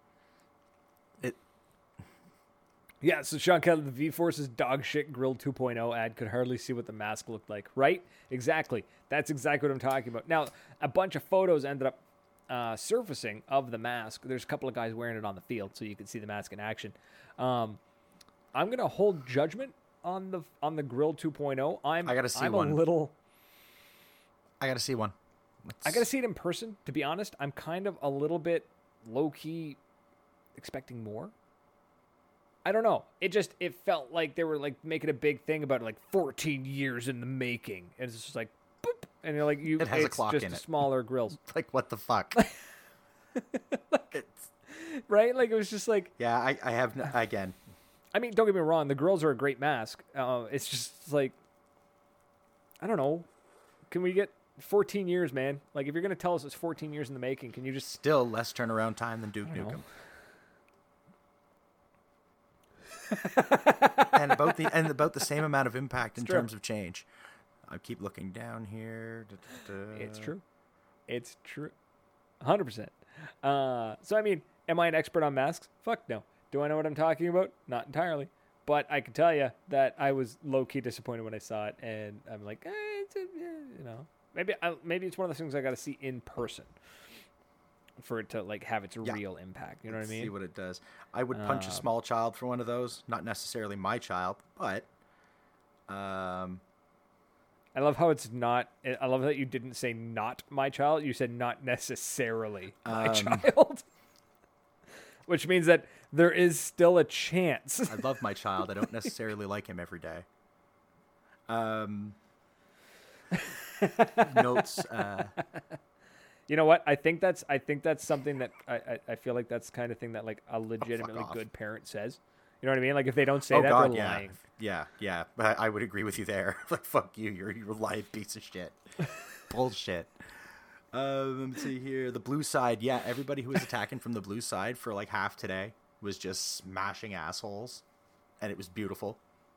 Yeah, so Sean Kelly, the V-Force's dog shit Grill 2.0 ad could hardly see what the mask looked like, right? Exactly. That's exactly what I'm talking about. Now, a bunch of photos ended up surfacing of the mask. There's a couple of guys wearing it on the field, so you can see the mask in action. I'm gonna hold judgment on the Grill 2.0. I gotta see I'm one. a little. I gotta see one. I gotta see it in person. To be honest, I'm kind of a little bit low key expecting more. I don't know. It felt like they were like making a big thing about it, like 14 years in the making, and it's just like, boop, and you're like, It has a it's clock just in it. smaller grills, Like what the fuck? It's, right? Like it was just like, yeah, I have again. I mean, don't get me wrong, the grills are a great mask. It's just like, I don't know. Can we get 14 years, man? Like if you're gonna tell us it's 14 years in the making, can you just Still less turnaround time than Duke I don't Nukem. know. and about the same amount of impact in true. terms of change. I keep looking down here. It's true. It's true. 100%. So, I mean, am I an expert on masks? Fuck no. Do I know what I'm talking about? Not entirely. But I can tell you that I was low-key disappointed when I saw it, and I'm like, maybe it's one of those things I got to see in person for it to like have its real impact. You know what I mean? See what it does. I would punch a small child for one of those. Not necessarily my child, but I love how it's not. I love that you didn't say "not my child." You said "not necessarily my child," which means that there is still a chance. I love my child. I don't necessarily like him every day. Notes. You know what? I think that's something that I feel like that's the kind of thing that like a legitimately off. good parent says. You know what I mean? Like if they don't say Oh that, God, they're yeah, lying. yeah. But I would agree with you there. Like fuck you, you're a lying piece of shit. Bullshit. Let me see here. The blue side, yeah. Everybody who was attacking from the blue side for like half today was just smashing assholes, and it was beautiful.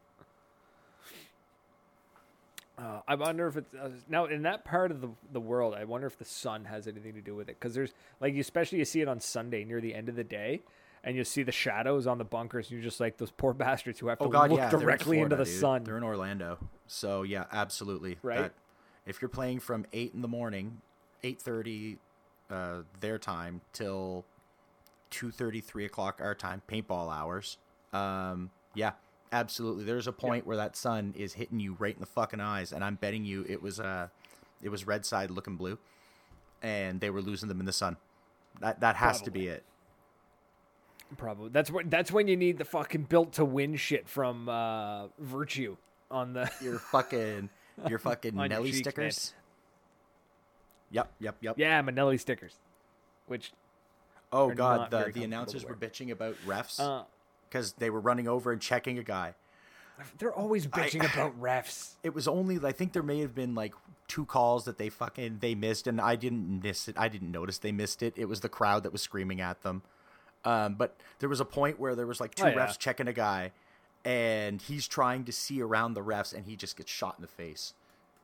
I wonder if it's now in that part of the world. I wonder if the sun has anything to do with it, because there's like especially you see it on Sunday near the end of the day, and you see the shadows on the bunkers. And you're just like those poor bastards who have to look they're in directly into Florida, the dude. sun. They're in Orlando, so yeah, absolutely. Right. If you're playing from 8 in the morning, 8:30 their time till 2:30, 3 o'clock our time, paintball hours. Yeah. Absolutely. There's a point where that sun is hitting you right in the fucking eyes, and I'm betting you it was red side looking blue, and they were losing them in the sun. That has to be it. Probably. That's when you need the fucking built to win shit from Virtue on the Your fucking on your Nelly cheeks, stickers. Yep. yeah, Manelli stickers, which Oh are God, not very the comfortable announcers to were wear. bitching about refs because they were running over and checking a guy. they're always bitching about refs. It was only, I think there may have been like 2 calls that they missed, and I didn't miss it. I didn't notice they missed it. It was the crowd that was screaming at them. But there was a point where there was like 2 refs checking a guy, and he's trying to see around the refs, and he just gets shot in the face.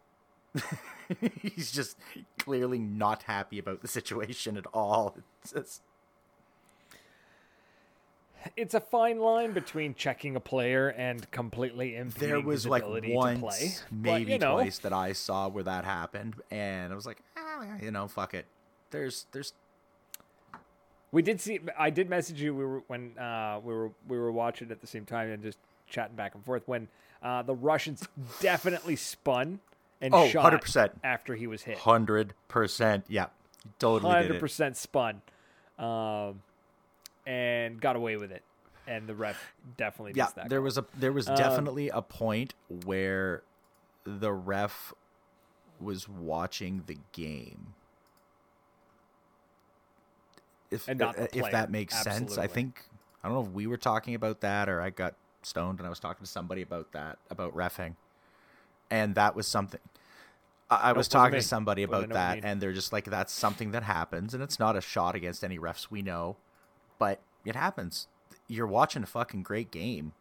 He's just clearly not happy about the situation at all. It's a fine line between checking a player and completely impeding There was his like ability once, to play. maybe But, twice that I saw where that happened, and I was like, fuck it. There's. We did see. I did message you. We were watching at the same time and just chatting back and forth when the Russians definitely spun and shot 100%. after he was hit. 100%. Yeah, totally. 100% spun. and got away with it. And the ref definitely missed that. There was definitely a point where the ref was watching the game. If that makes sense. I don't know if we were talking about that or I got stoned and I was talking to somebody about reffing. And that was something I was talking to somebody about that, and they're just like, that's something that happens, and it's not a shot against any refs we know, but it happens. You're watching a fucking great game.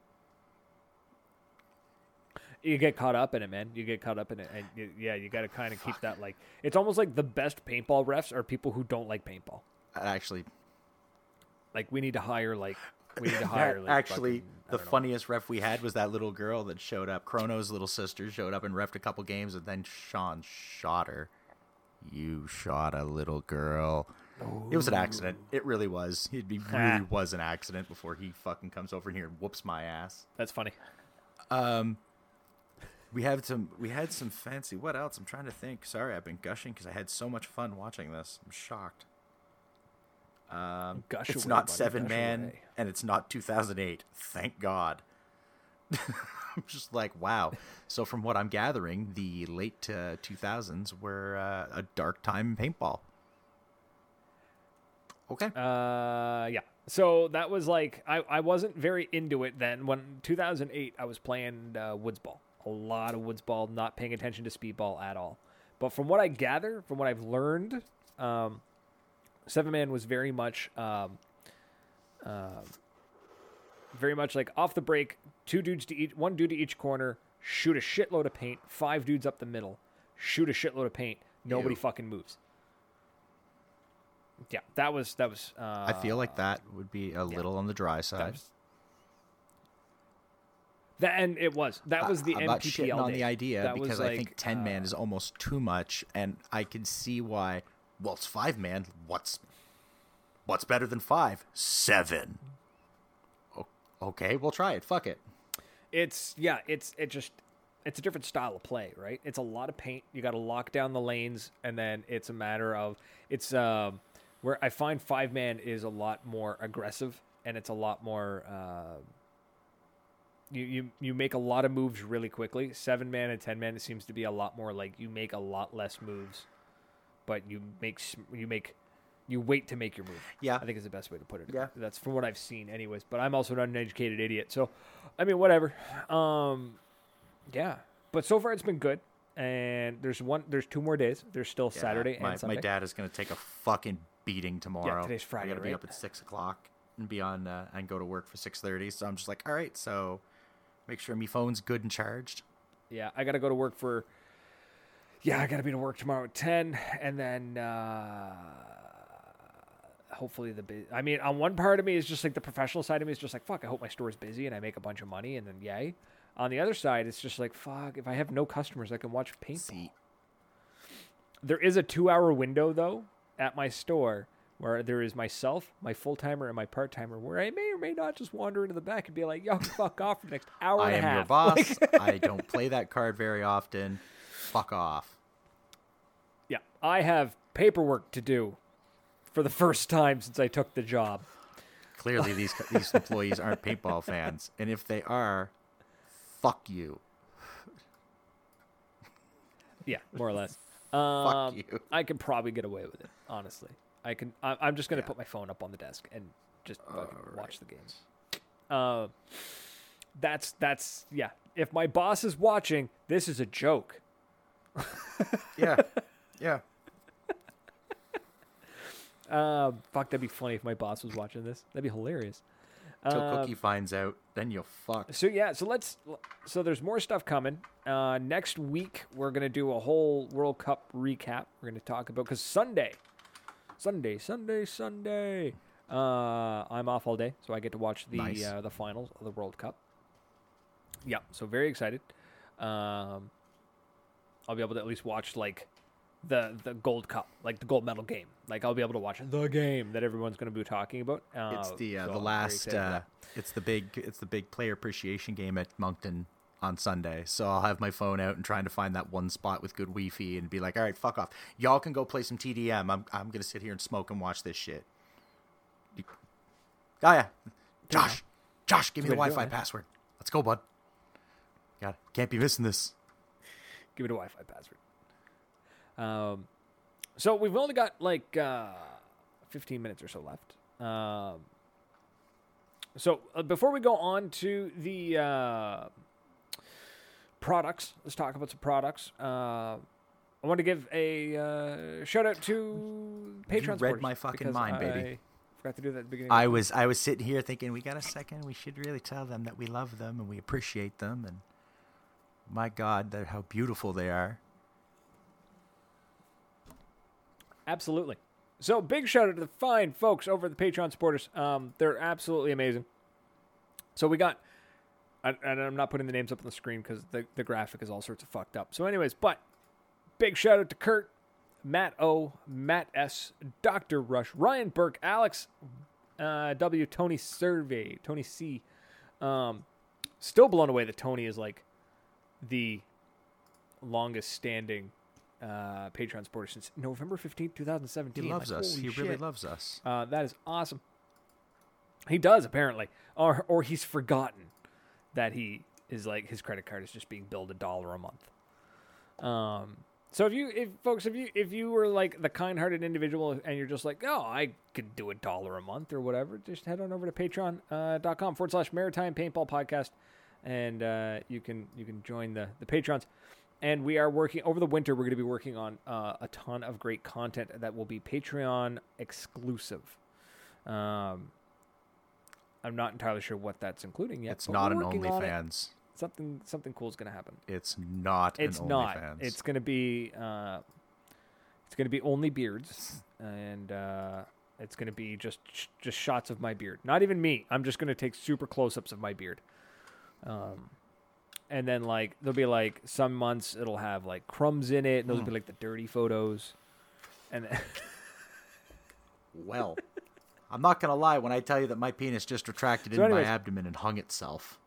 You get caught up in it, man. You get caught up in it, and you got to kind of keep that, like, it's almost like the best paintball refs are people who don't like paintball. Actually, like, we need to hire actually, the funniest ref we had was that little girl that showed up. Chrono's little sister showed up and refed a couple games, and then Sean shot her. You shot a little girl. Ooh. It was an accident. It really was. It really was an accident before he fucking comes over here and whoops my ass. That's funny. We had some fancy. What else? I'm trying to think. Sorry, I've been gushing because I had so much fun watching this. I'm shocked. It's not 7-man, and it's not 2008. Thank God. I'm just like, wow. So from what I'm gathering, the late 2000s were a dark time in paintball. Okay. Yeah. So that was like, I wasn't very into it then. When 2008, I was playing woods ball. A lot of woods ball, not paying attention to speedball at all. But from what I gather, from what I've learned, 7-man was very much like off the break, one dude to each corner, shoot a shitload of paint, 5 dudes up the middle, shoot a shitload of paint, nobody fucking moves. Yeah, that was. I feel like that would be a little on the dry side. That was the MPPL I'm not shitting on day. the idea because I think 10 10-man is almost too much, and I can see why. Well, it's 5-man. What's better than 5? 7. Okay, we'll try it. Fuck it. It's a different style of play, right? It's a lot of paint. You got to lock down the lanes, and then it's a matter of where I find 5-man is a lot more aggressive, and it's a lot more. You make a lot of moves really quickly. 7-man and 10-man, it seems to be a lot more like you make a lot less moves, but you wait to make your move. Yeah, I think is the best way to put it. Yeah, that's from what I've seen, anyways. But I'm also not an educated idiot, so I mean, whatever. Yeah, but so far it's been good. And there's 2 more days. There's still Saturday and Sunday. My dad is going to take a fucking beating tomorrow. Yeah, today's Friday. I got to be up at 6:00 and be on and go to work for 6:30. So I'm just like, all right. So make sure my phone's good and charged. Yeah, I got to go to work for. Yeah, I got to be to work tomorrow at 10, and then hopefully I mean, on one part of me is just like the professional side of me is just like, fuck, I hope my store's busy and I make a bunch of money, and then yay. On the other side, it's just like, fuck, if I have no customers, I can watch paintball. There is a 2-hour window, though, at my store where there is myself, my full-timer, and my part-timer, where I may or may not just wander into the back and be like, yo, fuck off for the next hour and a half. I am your boss. I don't play that card very often. Fuck off. Yeah, I have paperwork to do for the first time since I took the job. Clearly, these employees aren't paintball fans, and if they are, fuck you. Yeah, more or less. Fuck you. I could probably get away with it, honestly. I'm just going to put my phone up on the desk and just fucking watch the games. That's if my boss is watching, this is a joke. Yeah. Fuck, that'd be funny if my boss was watching this. That'd be hilarious. Till Cookie finds out, then you'll fuck. So there's more stuff coming. Next week, we're going to do a whole World Cup recap. We're going to talk about, because Sunday, I'm off all day, so I get to watch the finals of the World Cup. Yeah, so very excited. I'll be able to at least watch, like, the Gold Cup, like the gold medal game. Like, I'll be able to watch the game that everyone's going to be talking about. It's the last. It's the big player appreciation game at Moncton on Sunday. So I'll have my phone out and trying to find that one spot with good Wi-Fi and be like, all right, fuck off. Y'all can go play some TDM. I'm going to sit here and smoke and watch this shit. Oh, yeah. Josh, give me the Way to do Wi-Fi it. password. Let's go, bud. Can't be missing this. Give it a Wi-Fi password. So we've only got like 15 minutes or so left. So before we go on to the products, let's talk about some products. I want to give a shout out to Patreon You read supporters my fucking because mind, baby. I forgot to do that at the beginning. I was sitting here thinking, we got a second. We should really tell them that we love them and we appreciate them. And my God, how beautiful they are. Absolutely. So big shout out to the fine folks over at the Patreon supporters. They're absolutely amazing. So we got, and I'm not putting the names up on the screen because the graphic is all sorts of fucked up. So anyways, but big shout out to Kurt, Matt O, Matt S, Dr. Rush, Ryan Burke, Alex W, Tony Survey, Tony C. Still blown away that Tony is like the longest standing Patreon supporter since November 15th, 2017. He loves us. He holy really shit. loves us. That is awesome. He does, apparently. Or he's forgotten that he is like, his credit card is just being billed $1 a month. So if you were like the kind-hearted individual and you're just like, oh, I could do $1 a month or whatever, just head on over to patreon.com/Maritime Paintball Podcast, and you can join the Patrons. And we are working over the winter. We're going to be working on a ton of great content that will be Patreon exclusive. I'm not entirely sure what that's including yet. It's not an OnlyFans. Something cool is going to happen. It's not an OnlyFans. It's going to be only beards, and it's going to be just shots of my beard. Not even me. I'm just going to take super close-ups of my beard. And then like there'll be like some months it'll have like crumbs in it, and those will be like the dirty photos. And then Well, I'm not gonna lie when I tell you that my penis just retracted into my abdomen and hung itself.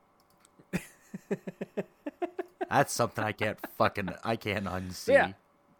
That's something I can't unsee.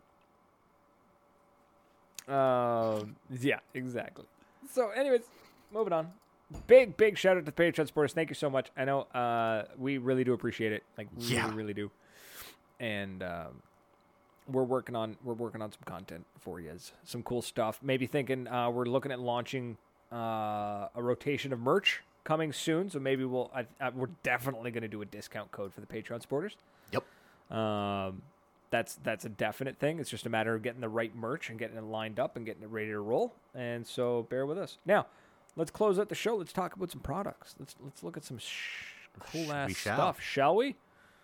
Yeah, exactly. So, anyways, moving on. Big shout out to the Patreon supporters. Thank you so much. I know we really do appreciate it. Like, really do. And we're working on some content for you. Some cool stuff. Maybe thinking we're looking at launching a rotation of merch coming soon. So maybe we're definitely going to do a discount code for the Patreon supporters. Yep. That's a definite thing. It's just a matter of getting the right merch and getting it lined up and getting it ready to roll. And so bear with us. Now, let's close out the show. Let's talk about some products. Let's look at some cool ass stuff, shall we?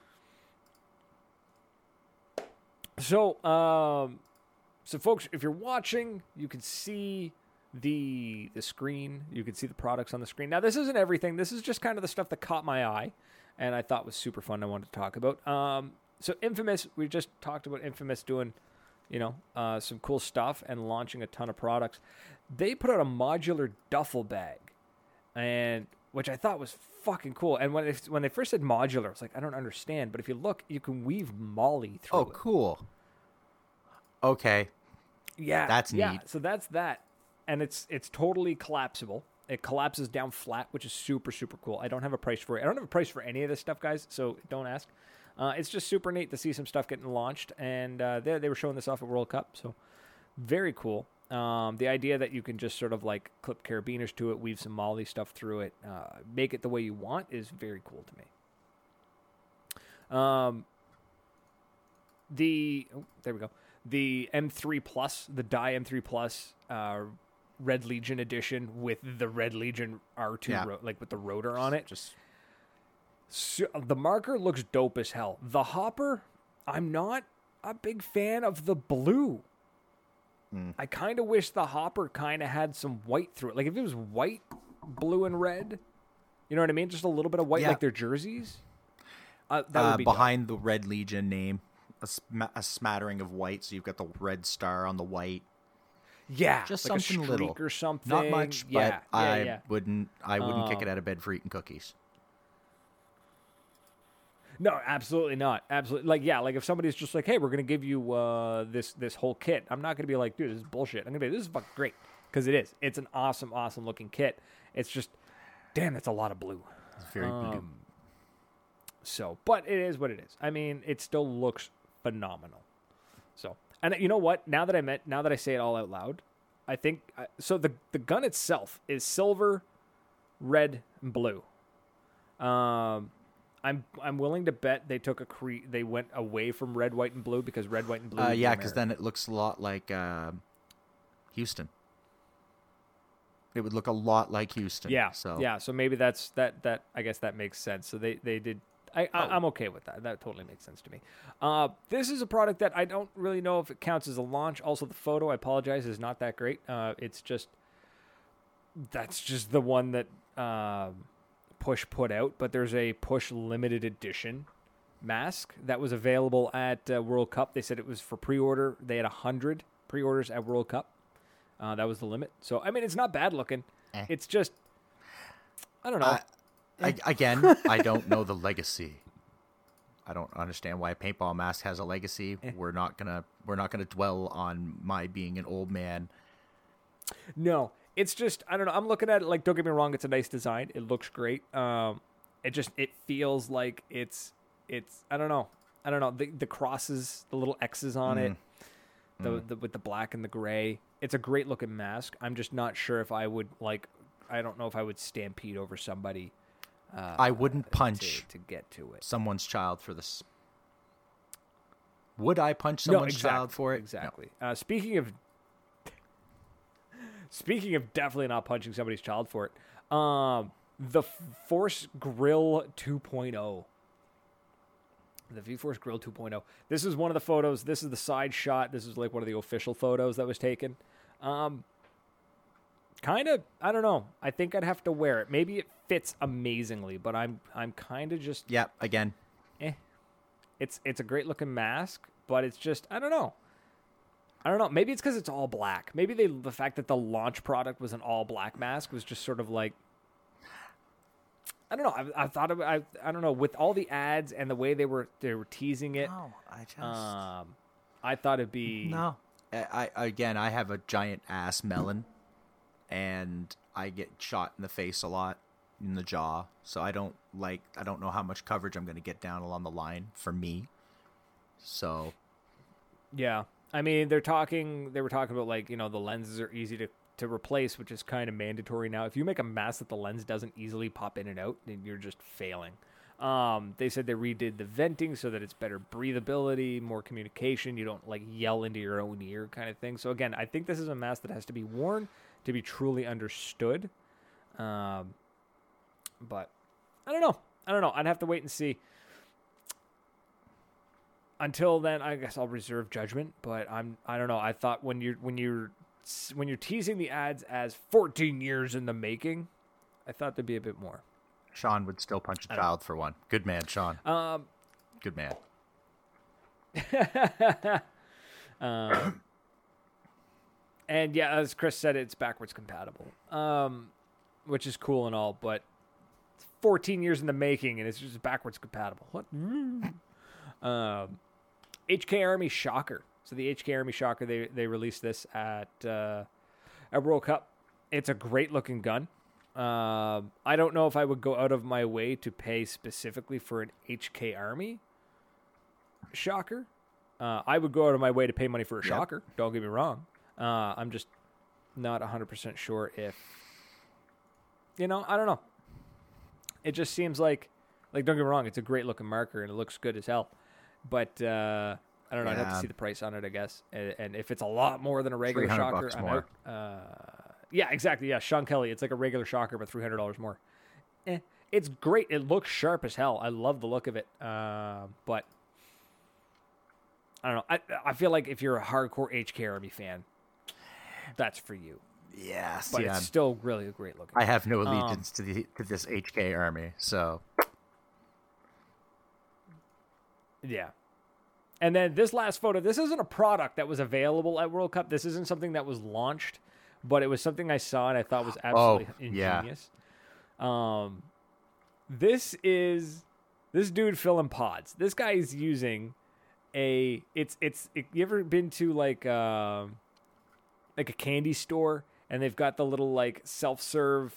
So, folks, if you're watching, you can see the screen. You can see the products on the screen. Now, this isn't everything. This is just kind of the stuff that caught my eye and I thought was super fun. I wanted to talk about. So Infamous, we just talked about Infamous doing, some cool stuff and launching a ton of products. They put out a modular duffel bag, which I thought was fucking cool. And when they first said modular, I was like, I don't understand. But if you look, you can weave MOLLE through it. Oh, cool. Okay. Yeah. That's neat. Yeah, so that's that. And it's totally collapsible. It collapses down flat, which is super, super cool. I don't have a price for it. I don't have a price for any of this stuff, guys, so don't ask. It's just super neat to see some stuff getting launched. And they were showing this off at World Cup, so very cool. The idea that you can just sort of like clip carabiners to it, weave some MOLLE stuff through it, make it the way you want is very cool to me. There we go. The M3 Plus, the Dye M3 Plus Red Legion edition with the Red Legion R2, like with the rotor on it. The marker looks dope as hell. The hopper, I'm not a big fan of the blue. I kind of wish the hopper kind of had some white through it. Like if it was white, blue, and red, you know what I mean? Just a little bit of white like their jerseys. That would be behind the Red Legion name, a smattering of white, so you've got the red star on the white. Yeah, just like something a little or something. Not much, but I wouldn't kick it out of bed for eating cookies. No, absolutely not. Absolutely, like yeah, like if somebody's just like, "Hey, we're gonna give you this whole kit," I'm not gonna be like, "Dude, this is bullshit." I'm gonna be, "This is fucking great," because it is. It's an awesome, awesome looking kit. It's just, damn, that's a lot of blue. It's very blue. So, but it is what it is. I mean, it still looks phenomenal. So, and you know what? Now that I say it all out loud, I think so. The gun itself is silver, red, and blue. I'm willing to bet they took they went away from red, white, and blue because red, white, and blue. Yeah, because then it looks a lot like Houston. It would look a lot like Houston. Yeah. So yeah. So maybe that. I guess that makes sense. So they did. I'm okay with that. That totally makes sense to me. This is a product that I don't really know if it counts as a launch. Also, the photo, I apologize, is not that great. It's just that's just the one that Push put out. But there's a Push limited edition mask that was available at World Cup. They said it was for pre-order. They had 100 pre-orders at World Cup. That was the limit. So I mean, it's not bad looking. It's just I don't know. Again, I don't know the legacy. I don't understand why a paintball mask has a legacy. We're not gonna dwell on my being an old man. No, it's just I don't know. I'm looking at it like, don't get me wrong, it's a nice design. It looks great. It feels like it's I don't know. The crosses, the little X's on it, the with the black and the gray. It's a great looking mask. I'm just not sure if I would I don't know if I would stampede over somebody. I wouldn't punch to get to it. Someone's child for this. Would I punch someone's child for it? Exactly. No. Speaking of definitely not punching somebody's child for it, the Force Grill 2.0. The V-Force Grill 2.0. This is one of the photos. This is the side shot. This is like one of the official photos that was taken. Kind of, I don't know. I think I'd have to wear it. Maybe it fits amazingly, but I'm kind of just again. It's a great looking mask, but it's just I don't know. Maybe it's because it's all black. Maybe the fact that the launch product was an all black mask was just sort of like I don't know. I thought I don't know with all the ads and the way they were teasing it. No, I thought it'd be no. I have a giant ass melon. And I get shot in the face a lot, in the jaw. So I don't know how much coverage I'm going to get down along the line for me. So, yeah, I mean, they were talking about like, the lenses are easy to replace, which is kind of mandatory now. If you make a mask that the lens doesn't easily pop in and out, then you're just failing. They said they redid the venting so that it's better breathability, more communication. You don't like yell into your own ear kind of thing. So again, I think this is a mask that has to be worn to be truly understood. But I don't know. I'd have to wait and see. Until then, I guess I'll reserve judgment, but I don't know. I thought when you're teasing the ads as 14 years in the making, I thought there'd be a bit more. Sean would still punch a child for one. Good man, Sean. Good man. And yeah, as Chris said, it's backwards compatible, which is cool and all, but it's 14 years in the making, and it's just backwards compatible. What? HK Army Shocker. So the HK Army Shocker, they released this at World Cup. It's a great looking gun. I don't know if I would go out of my way to pay specifically for an HK Army Shocker. I would go out of my way to pay money for a Shocker. Don't get me wrong. I'm just not 100% sure if, I don't know. It just seems like don't get me wrong, it's a great looking marker and it looks good as hell. But I don't know. I'd have to see the price on it, I guess. And if it's a lot more than a regular Shocker, I'm out. Yeah, exactly. Yeah, Sean Kelly. It's like a regular Shocker, but $300 more. It's great. It looks sharp as hell. I love the look of it. But I don't know. I feel like if you're a hardcore HK Army fan, that's for you. Yes, but it's still really a great looking. I have no allegiance to this HK Army, so yeah. And then this last photo, this isn't a product that was available at World Cup. This isn't something that was launched, but it was something I saw and I thought was absolutely ingenious. This is This dude filling pods. This guy is using you ever been to like a candy store and they've got the little like self-serve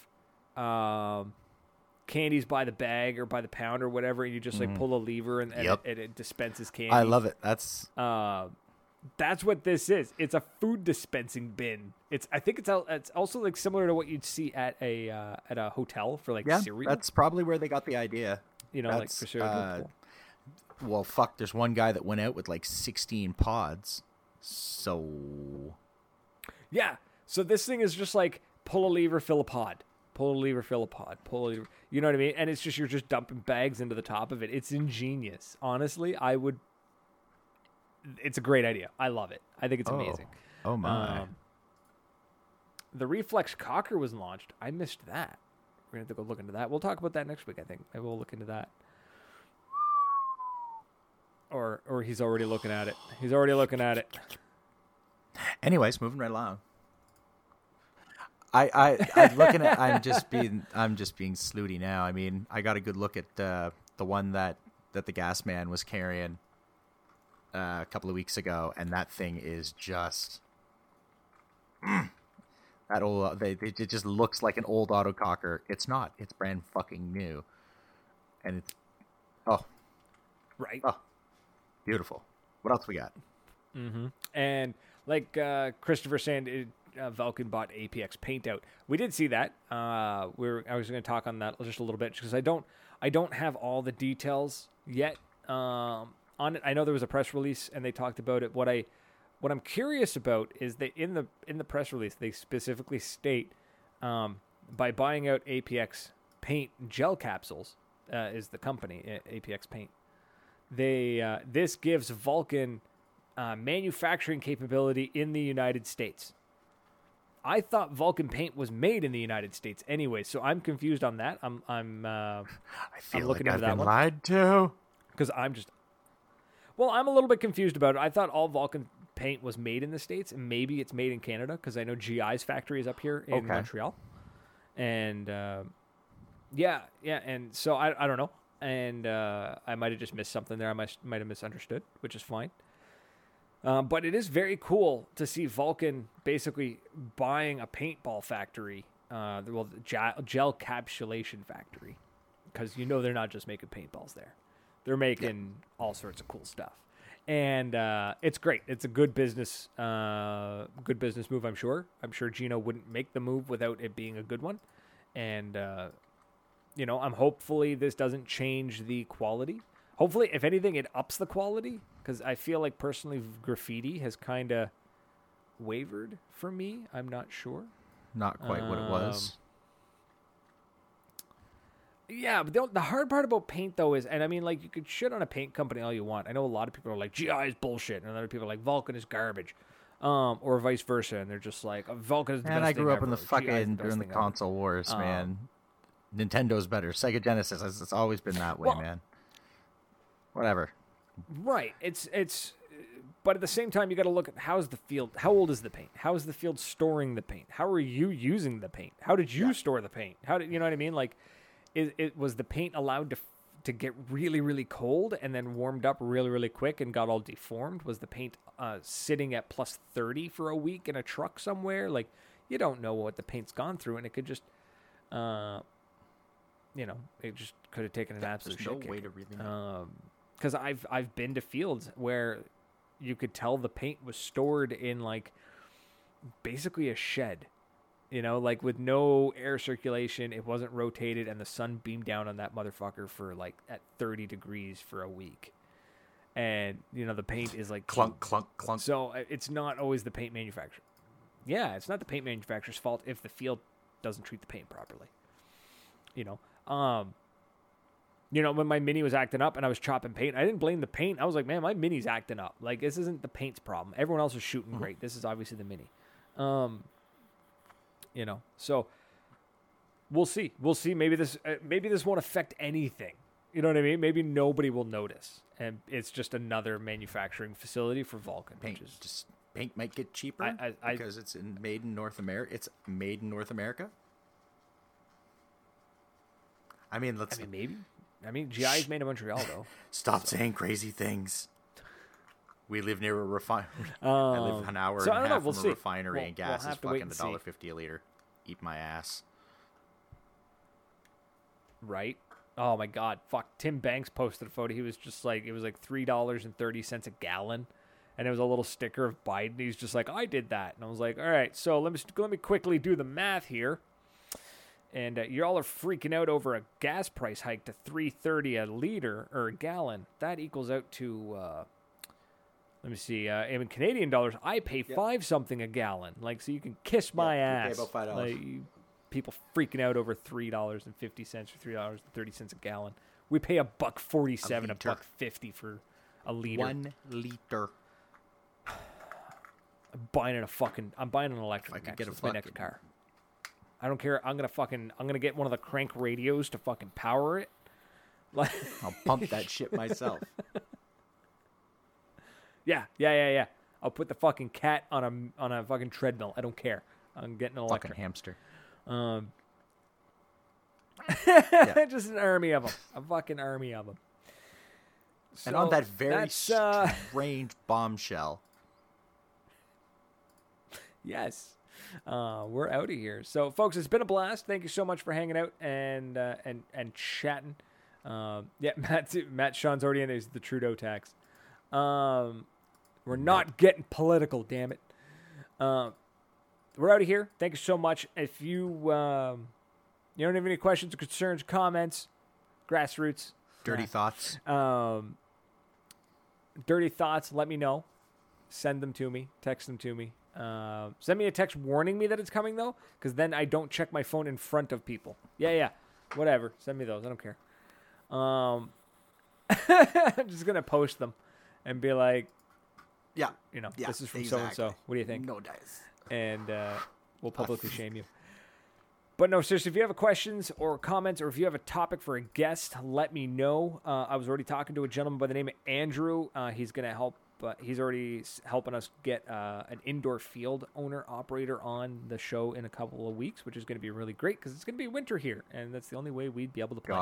candies by the bag or by the pound or whatever, and you just like pull a lever and it dispenses candy. I love it. That's what this is. It's a food dispensing bin. I think it's also like similar to what you'd see at a hotel for like cereal. That's probably where they got the idea. You know, like for cereal. Well, fuck, there's one guy that went out with like 16 pods. So yeah. So this thing is just like pull a lever, fill a pod. Pull a lever, fill a pod. Pull a lever. You know what I mean? And it's just, you're just dumping bags into the top of it. It's ingenious. Honestly, it's a great idea. I love it. I think it's amazing. Oh my. The Reflex Cocker was launched. I missed that. We're going to have to go look into that. We'll talk about that next week, I think. Maybe we'll look into that. Or he's already looking at it. He's already looking at it. Anyways, moving right along. I'm looking at. I'm just being snooty now. I mean, I got a good look at the one that the gas man was carrying a couple of weeks ago, and that thing is just that old. It just looks like an old autococker. It's not. It's brand fucking new, and it's right. Oh, beautiful. What else we got? Mm-hmm. And like Christopher saying, Vulcan bought APX paint out. We did see that. I was going to talk on that just a little bit because I don't have all the details yet on it. I know there was a press release and they talked about it. What I'm curious about is that in the press release they specifically state by buying out APX paint gel capsules is the company APX paint. This gives Vulcan manufacturing capability in the United States. I thought Vulcan paint was made in the United States anyway, so I'm confused on that. I feel looking like into I've that been one. lied to. Because I'm a little bit confused about it. I thought all Vulcan paint was made in the States, and maybe it's made in Canada, because I know GI's factory is up here in Montreal. And, and so I don't know. And I might have just missed something there. I might have misunderstood, which is fine. But it is very cool to see Vulcan basically buying a paintball factory, gel capsulation factory, because they're not just making paintballs there. They're making all sorts of cool stuff. And it's great. It's a good business move, I'm sure. I'm sure Gino wouldn't make the move without it being a good one. And, I'm hopefully this doesn't change the quality. Hopefully, if anything, it ups the quality, because I feel like personally graffiti has kind of wavered for me. I'm not sure. Not quite what it was. Yeah, but the hard part about paint, though, is, and I mean, like, you could shit on a paint company all you want. I know a lot of people are like, GI is bullshit, and other people are like, Vulcan is garbage, or vice versa, and they're just like, Vulcan is the best thing ever. And I grew up in the fucking, during the console wars, man. Nintendo Better. Sega Genesis, it's always been that way, man. Whatever. Right. But at the same time, you got to look at how's the field, how old is the paint? How is the field storing the paint? How are you using the paint? How did you store the paint? You know what I mean? Like, was the paint allowed to get really, really cold and then warmed up really, really quick and got all deformed? Was the paint sitting at plus 30 for a week in a truck somewhere? Like, you don't know what the paint's gone through, and it could just, it just could have taken an absolute shit kick. There's no way to really know. Because I've been to fields where you could tell the paint was stored in like basically a shed, like with no air circulation. It wasn't rotated, and the sun beamed down on that motherfucker for like at 30 degrees for a week. And the paint is like clunk, clunk, clunk. So it's not always the paint manufacturer. Yeah, it's not the paint manufacturer's fault if the field doesn't treat the paint properly. When my Mini was acting up and I was chopping paint, I didn't blame the paint. I was like, man, my Mini's acting up. Like, this isn't the paint's problem. Everyone else is shooting great. This is obviously the Mini. So we'll see. We'll see. Maybe this won't affect anything. You know what I mean? Maybe nobody will notice. And it's just another manufacturing facility for Vulcan. Paint might get cheaper because it's made in North America. It's made in North America. I mean, maybe. I mean, GI's made in Montreal, though. Stop saying crazy things. We live near a refinery. I live an hour and a half from a refinery, and gas is fucking $1.50 a liter. Eat my ass. Right? Oh my God! Fuck. Tim Banks posted a photo. He was just like, it was like $3.30 a gallon, and it was a little sticker of Biden. He's just like, I did that, and I was like, all right. So let me quickly do the math here. And y'all are freaking out over a gas price hike to $3.30 a liter or a gallon. That equals out to. Let me see. In Canadian dollars, I pay $5 something a gallon. Like, so you can kiss my ass. You pay about $5. Like, people freaking out over $3.50 or $3.30 a gallon. We pay $1.47, $1.50 for a liter. 1 liter. I'm buying an electric. I could get my next car. I don't care. I'm gonna get one of the crank radios to fucking power it. Like, I'll pump that shit myself. Yeah. I'll put the fucking cat on a fucking treadmill. I don't care. I'm getting an electric. Fucking hamster. Just an army of them. A fucking army of them. So and on that very strange bombshell. Yes. We're out of here. So, folks, it's been a blast. Thank you so much for hanging out and chatting. Matt Sean's already in. There's the Trudeau tax. We're not getting political, damn it. We're out of here. Thank you so much. If you don't have any questions, concerns, comments, grassroots, dirty thoughts, let me know. Send them to me. Text them to me. Send me a text warning me that it's coming, though, because then I don't check my phone in front of people. Yeah. Whatever. Send me those. I don't care. I'm just going to post them and be like, this is from so-and-so. What do you think? No dice. And we'll publicly shame you. But no, seriously, if you have questions or comments, or if you have a topic for a guest, let me know. I was already talking to a gentleman by the name of Andrew. He's going to help. He's already helping us get an indoor field owner-operator on the show in a couple of weeks, which is going to be really great because it's going to be winter here, and that's the only way we'd be able to play.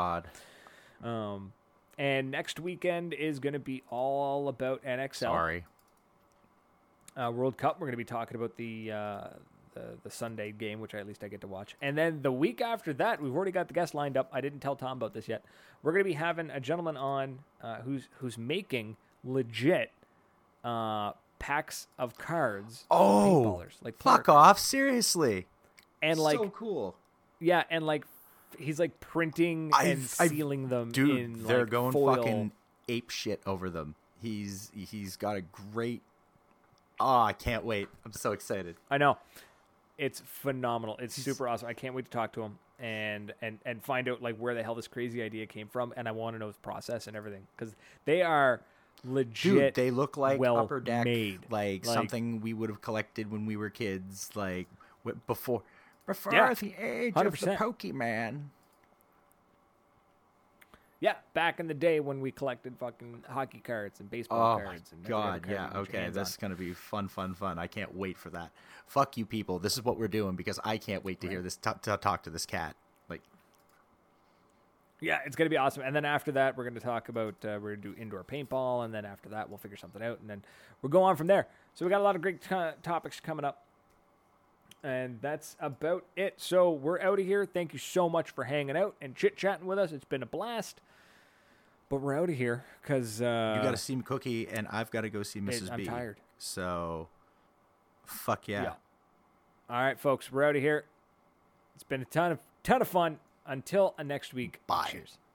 And next weekend is going to be all about NXL. Sorry. World Cup. We're going to be talking about the Sunday game, which at least I get to watch. And then the week after that, we've already got the guest lined up. I didn't tell Tom about this yet. We're going to be having a gentleman on who's making legit packs of cards. Oh, like fuck off! Seriously, and like so cool. Yeah, and like he's like printing and sealing them. Dude, in, they're like, going foil. Fucking ape shit over them. He's got a great. Oh, I can't wait! I'm so excited. I know, it's phenomenal. It's super awesome. I can't wait to talk to him and find out like where the hell this crazy idea came from, and I want to know his process and everything because they are. Legit. Dude, they look like Upper Deck, made. like something we would have collected when we were kids, like before the age 100%. Of the Pokemon. Yeah, back in the day when we collected fucking hockey cards and baseball cards. Oh, God, yeah, okay, that's going to be fun. I can't wait for that. Fuck you people, this is what we're doing because I can't wait to hear this, to talk to this cat. Like, yeah, it's going to be awesome. And then after that, we're going to talk about, we're going to do indoor paintball. And then after that, we'll figure something out. And then we'll go on from there. So we got a lot of great topics coming up. And that's about it. So we're out of here. Thank you so much for hanging out and chit-chatting with us. It's been a blast. But we're out of here because... you got to see Cookie, and I've got to go see Mrs. B. I'm tired. So, fuck yeah. All right, folks, we're out of here. It's been a ton of fun. Until next week. Bye. Cheers.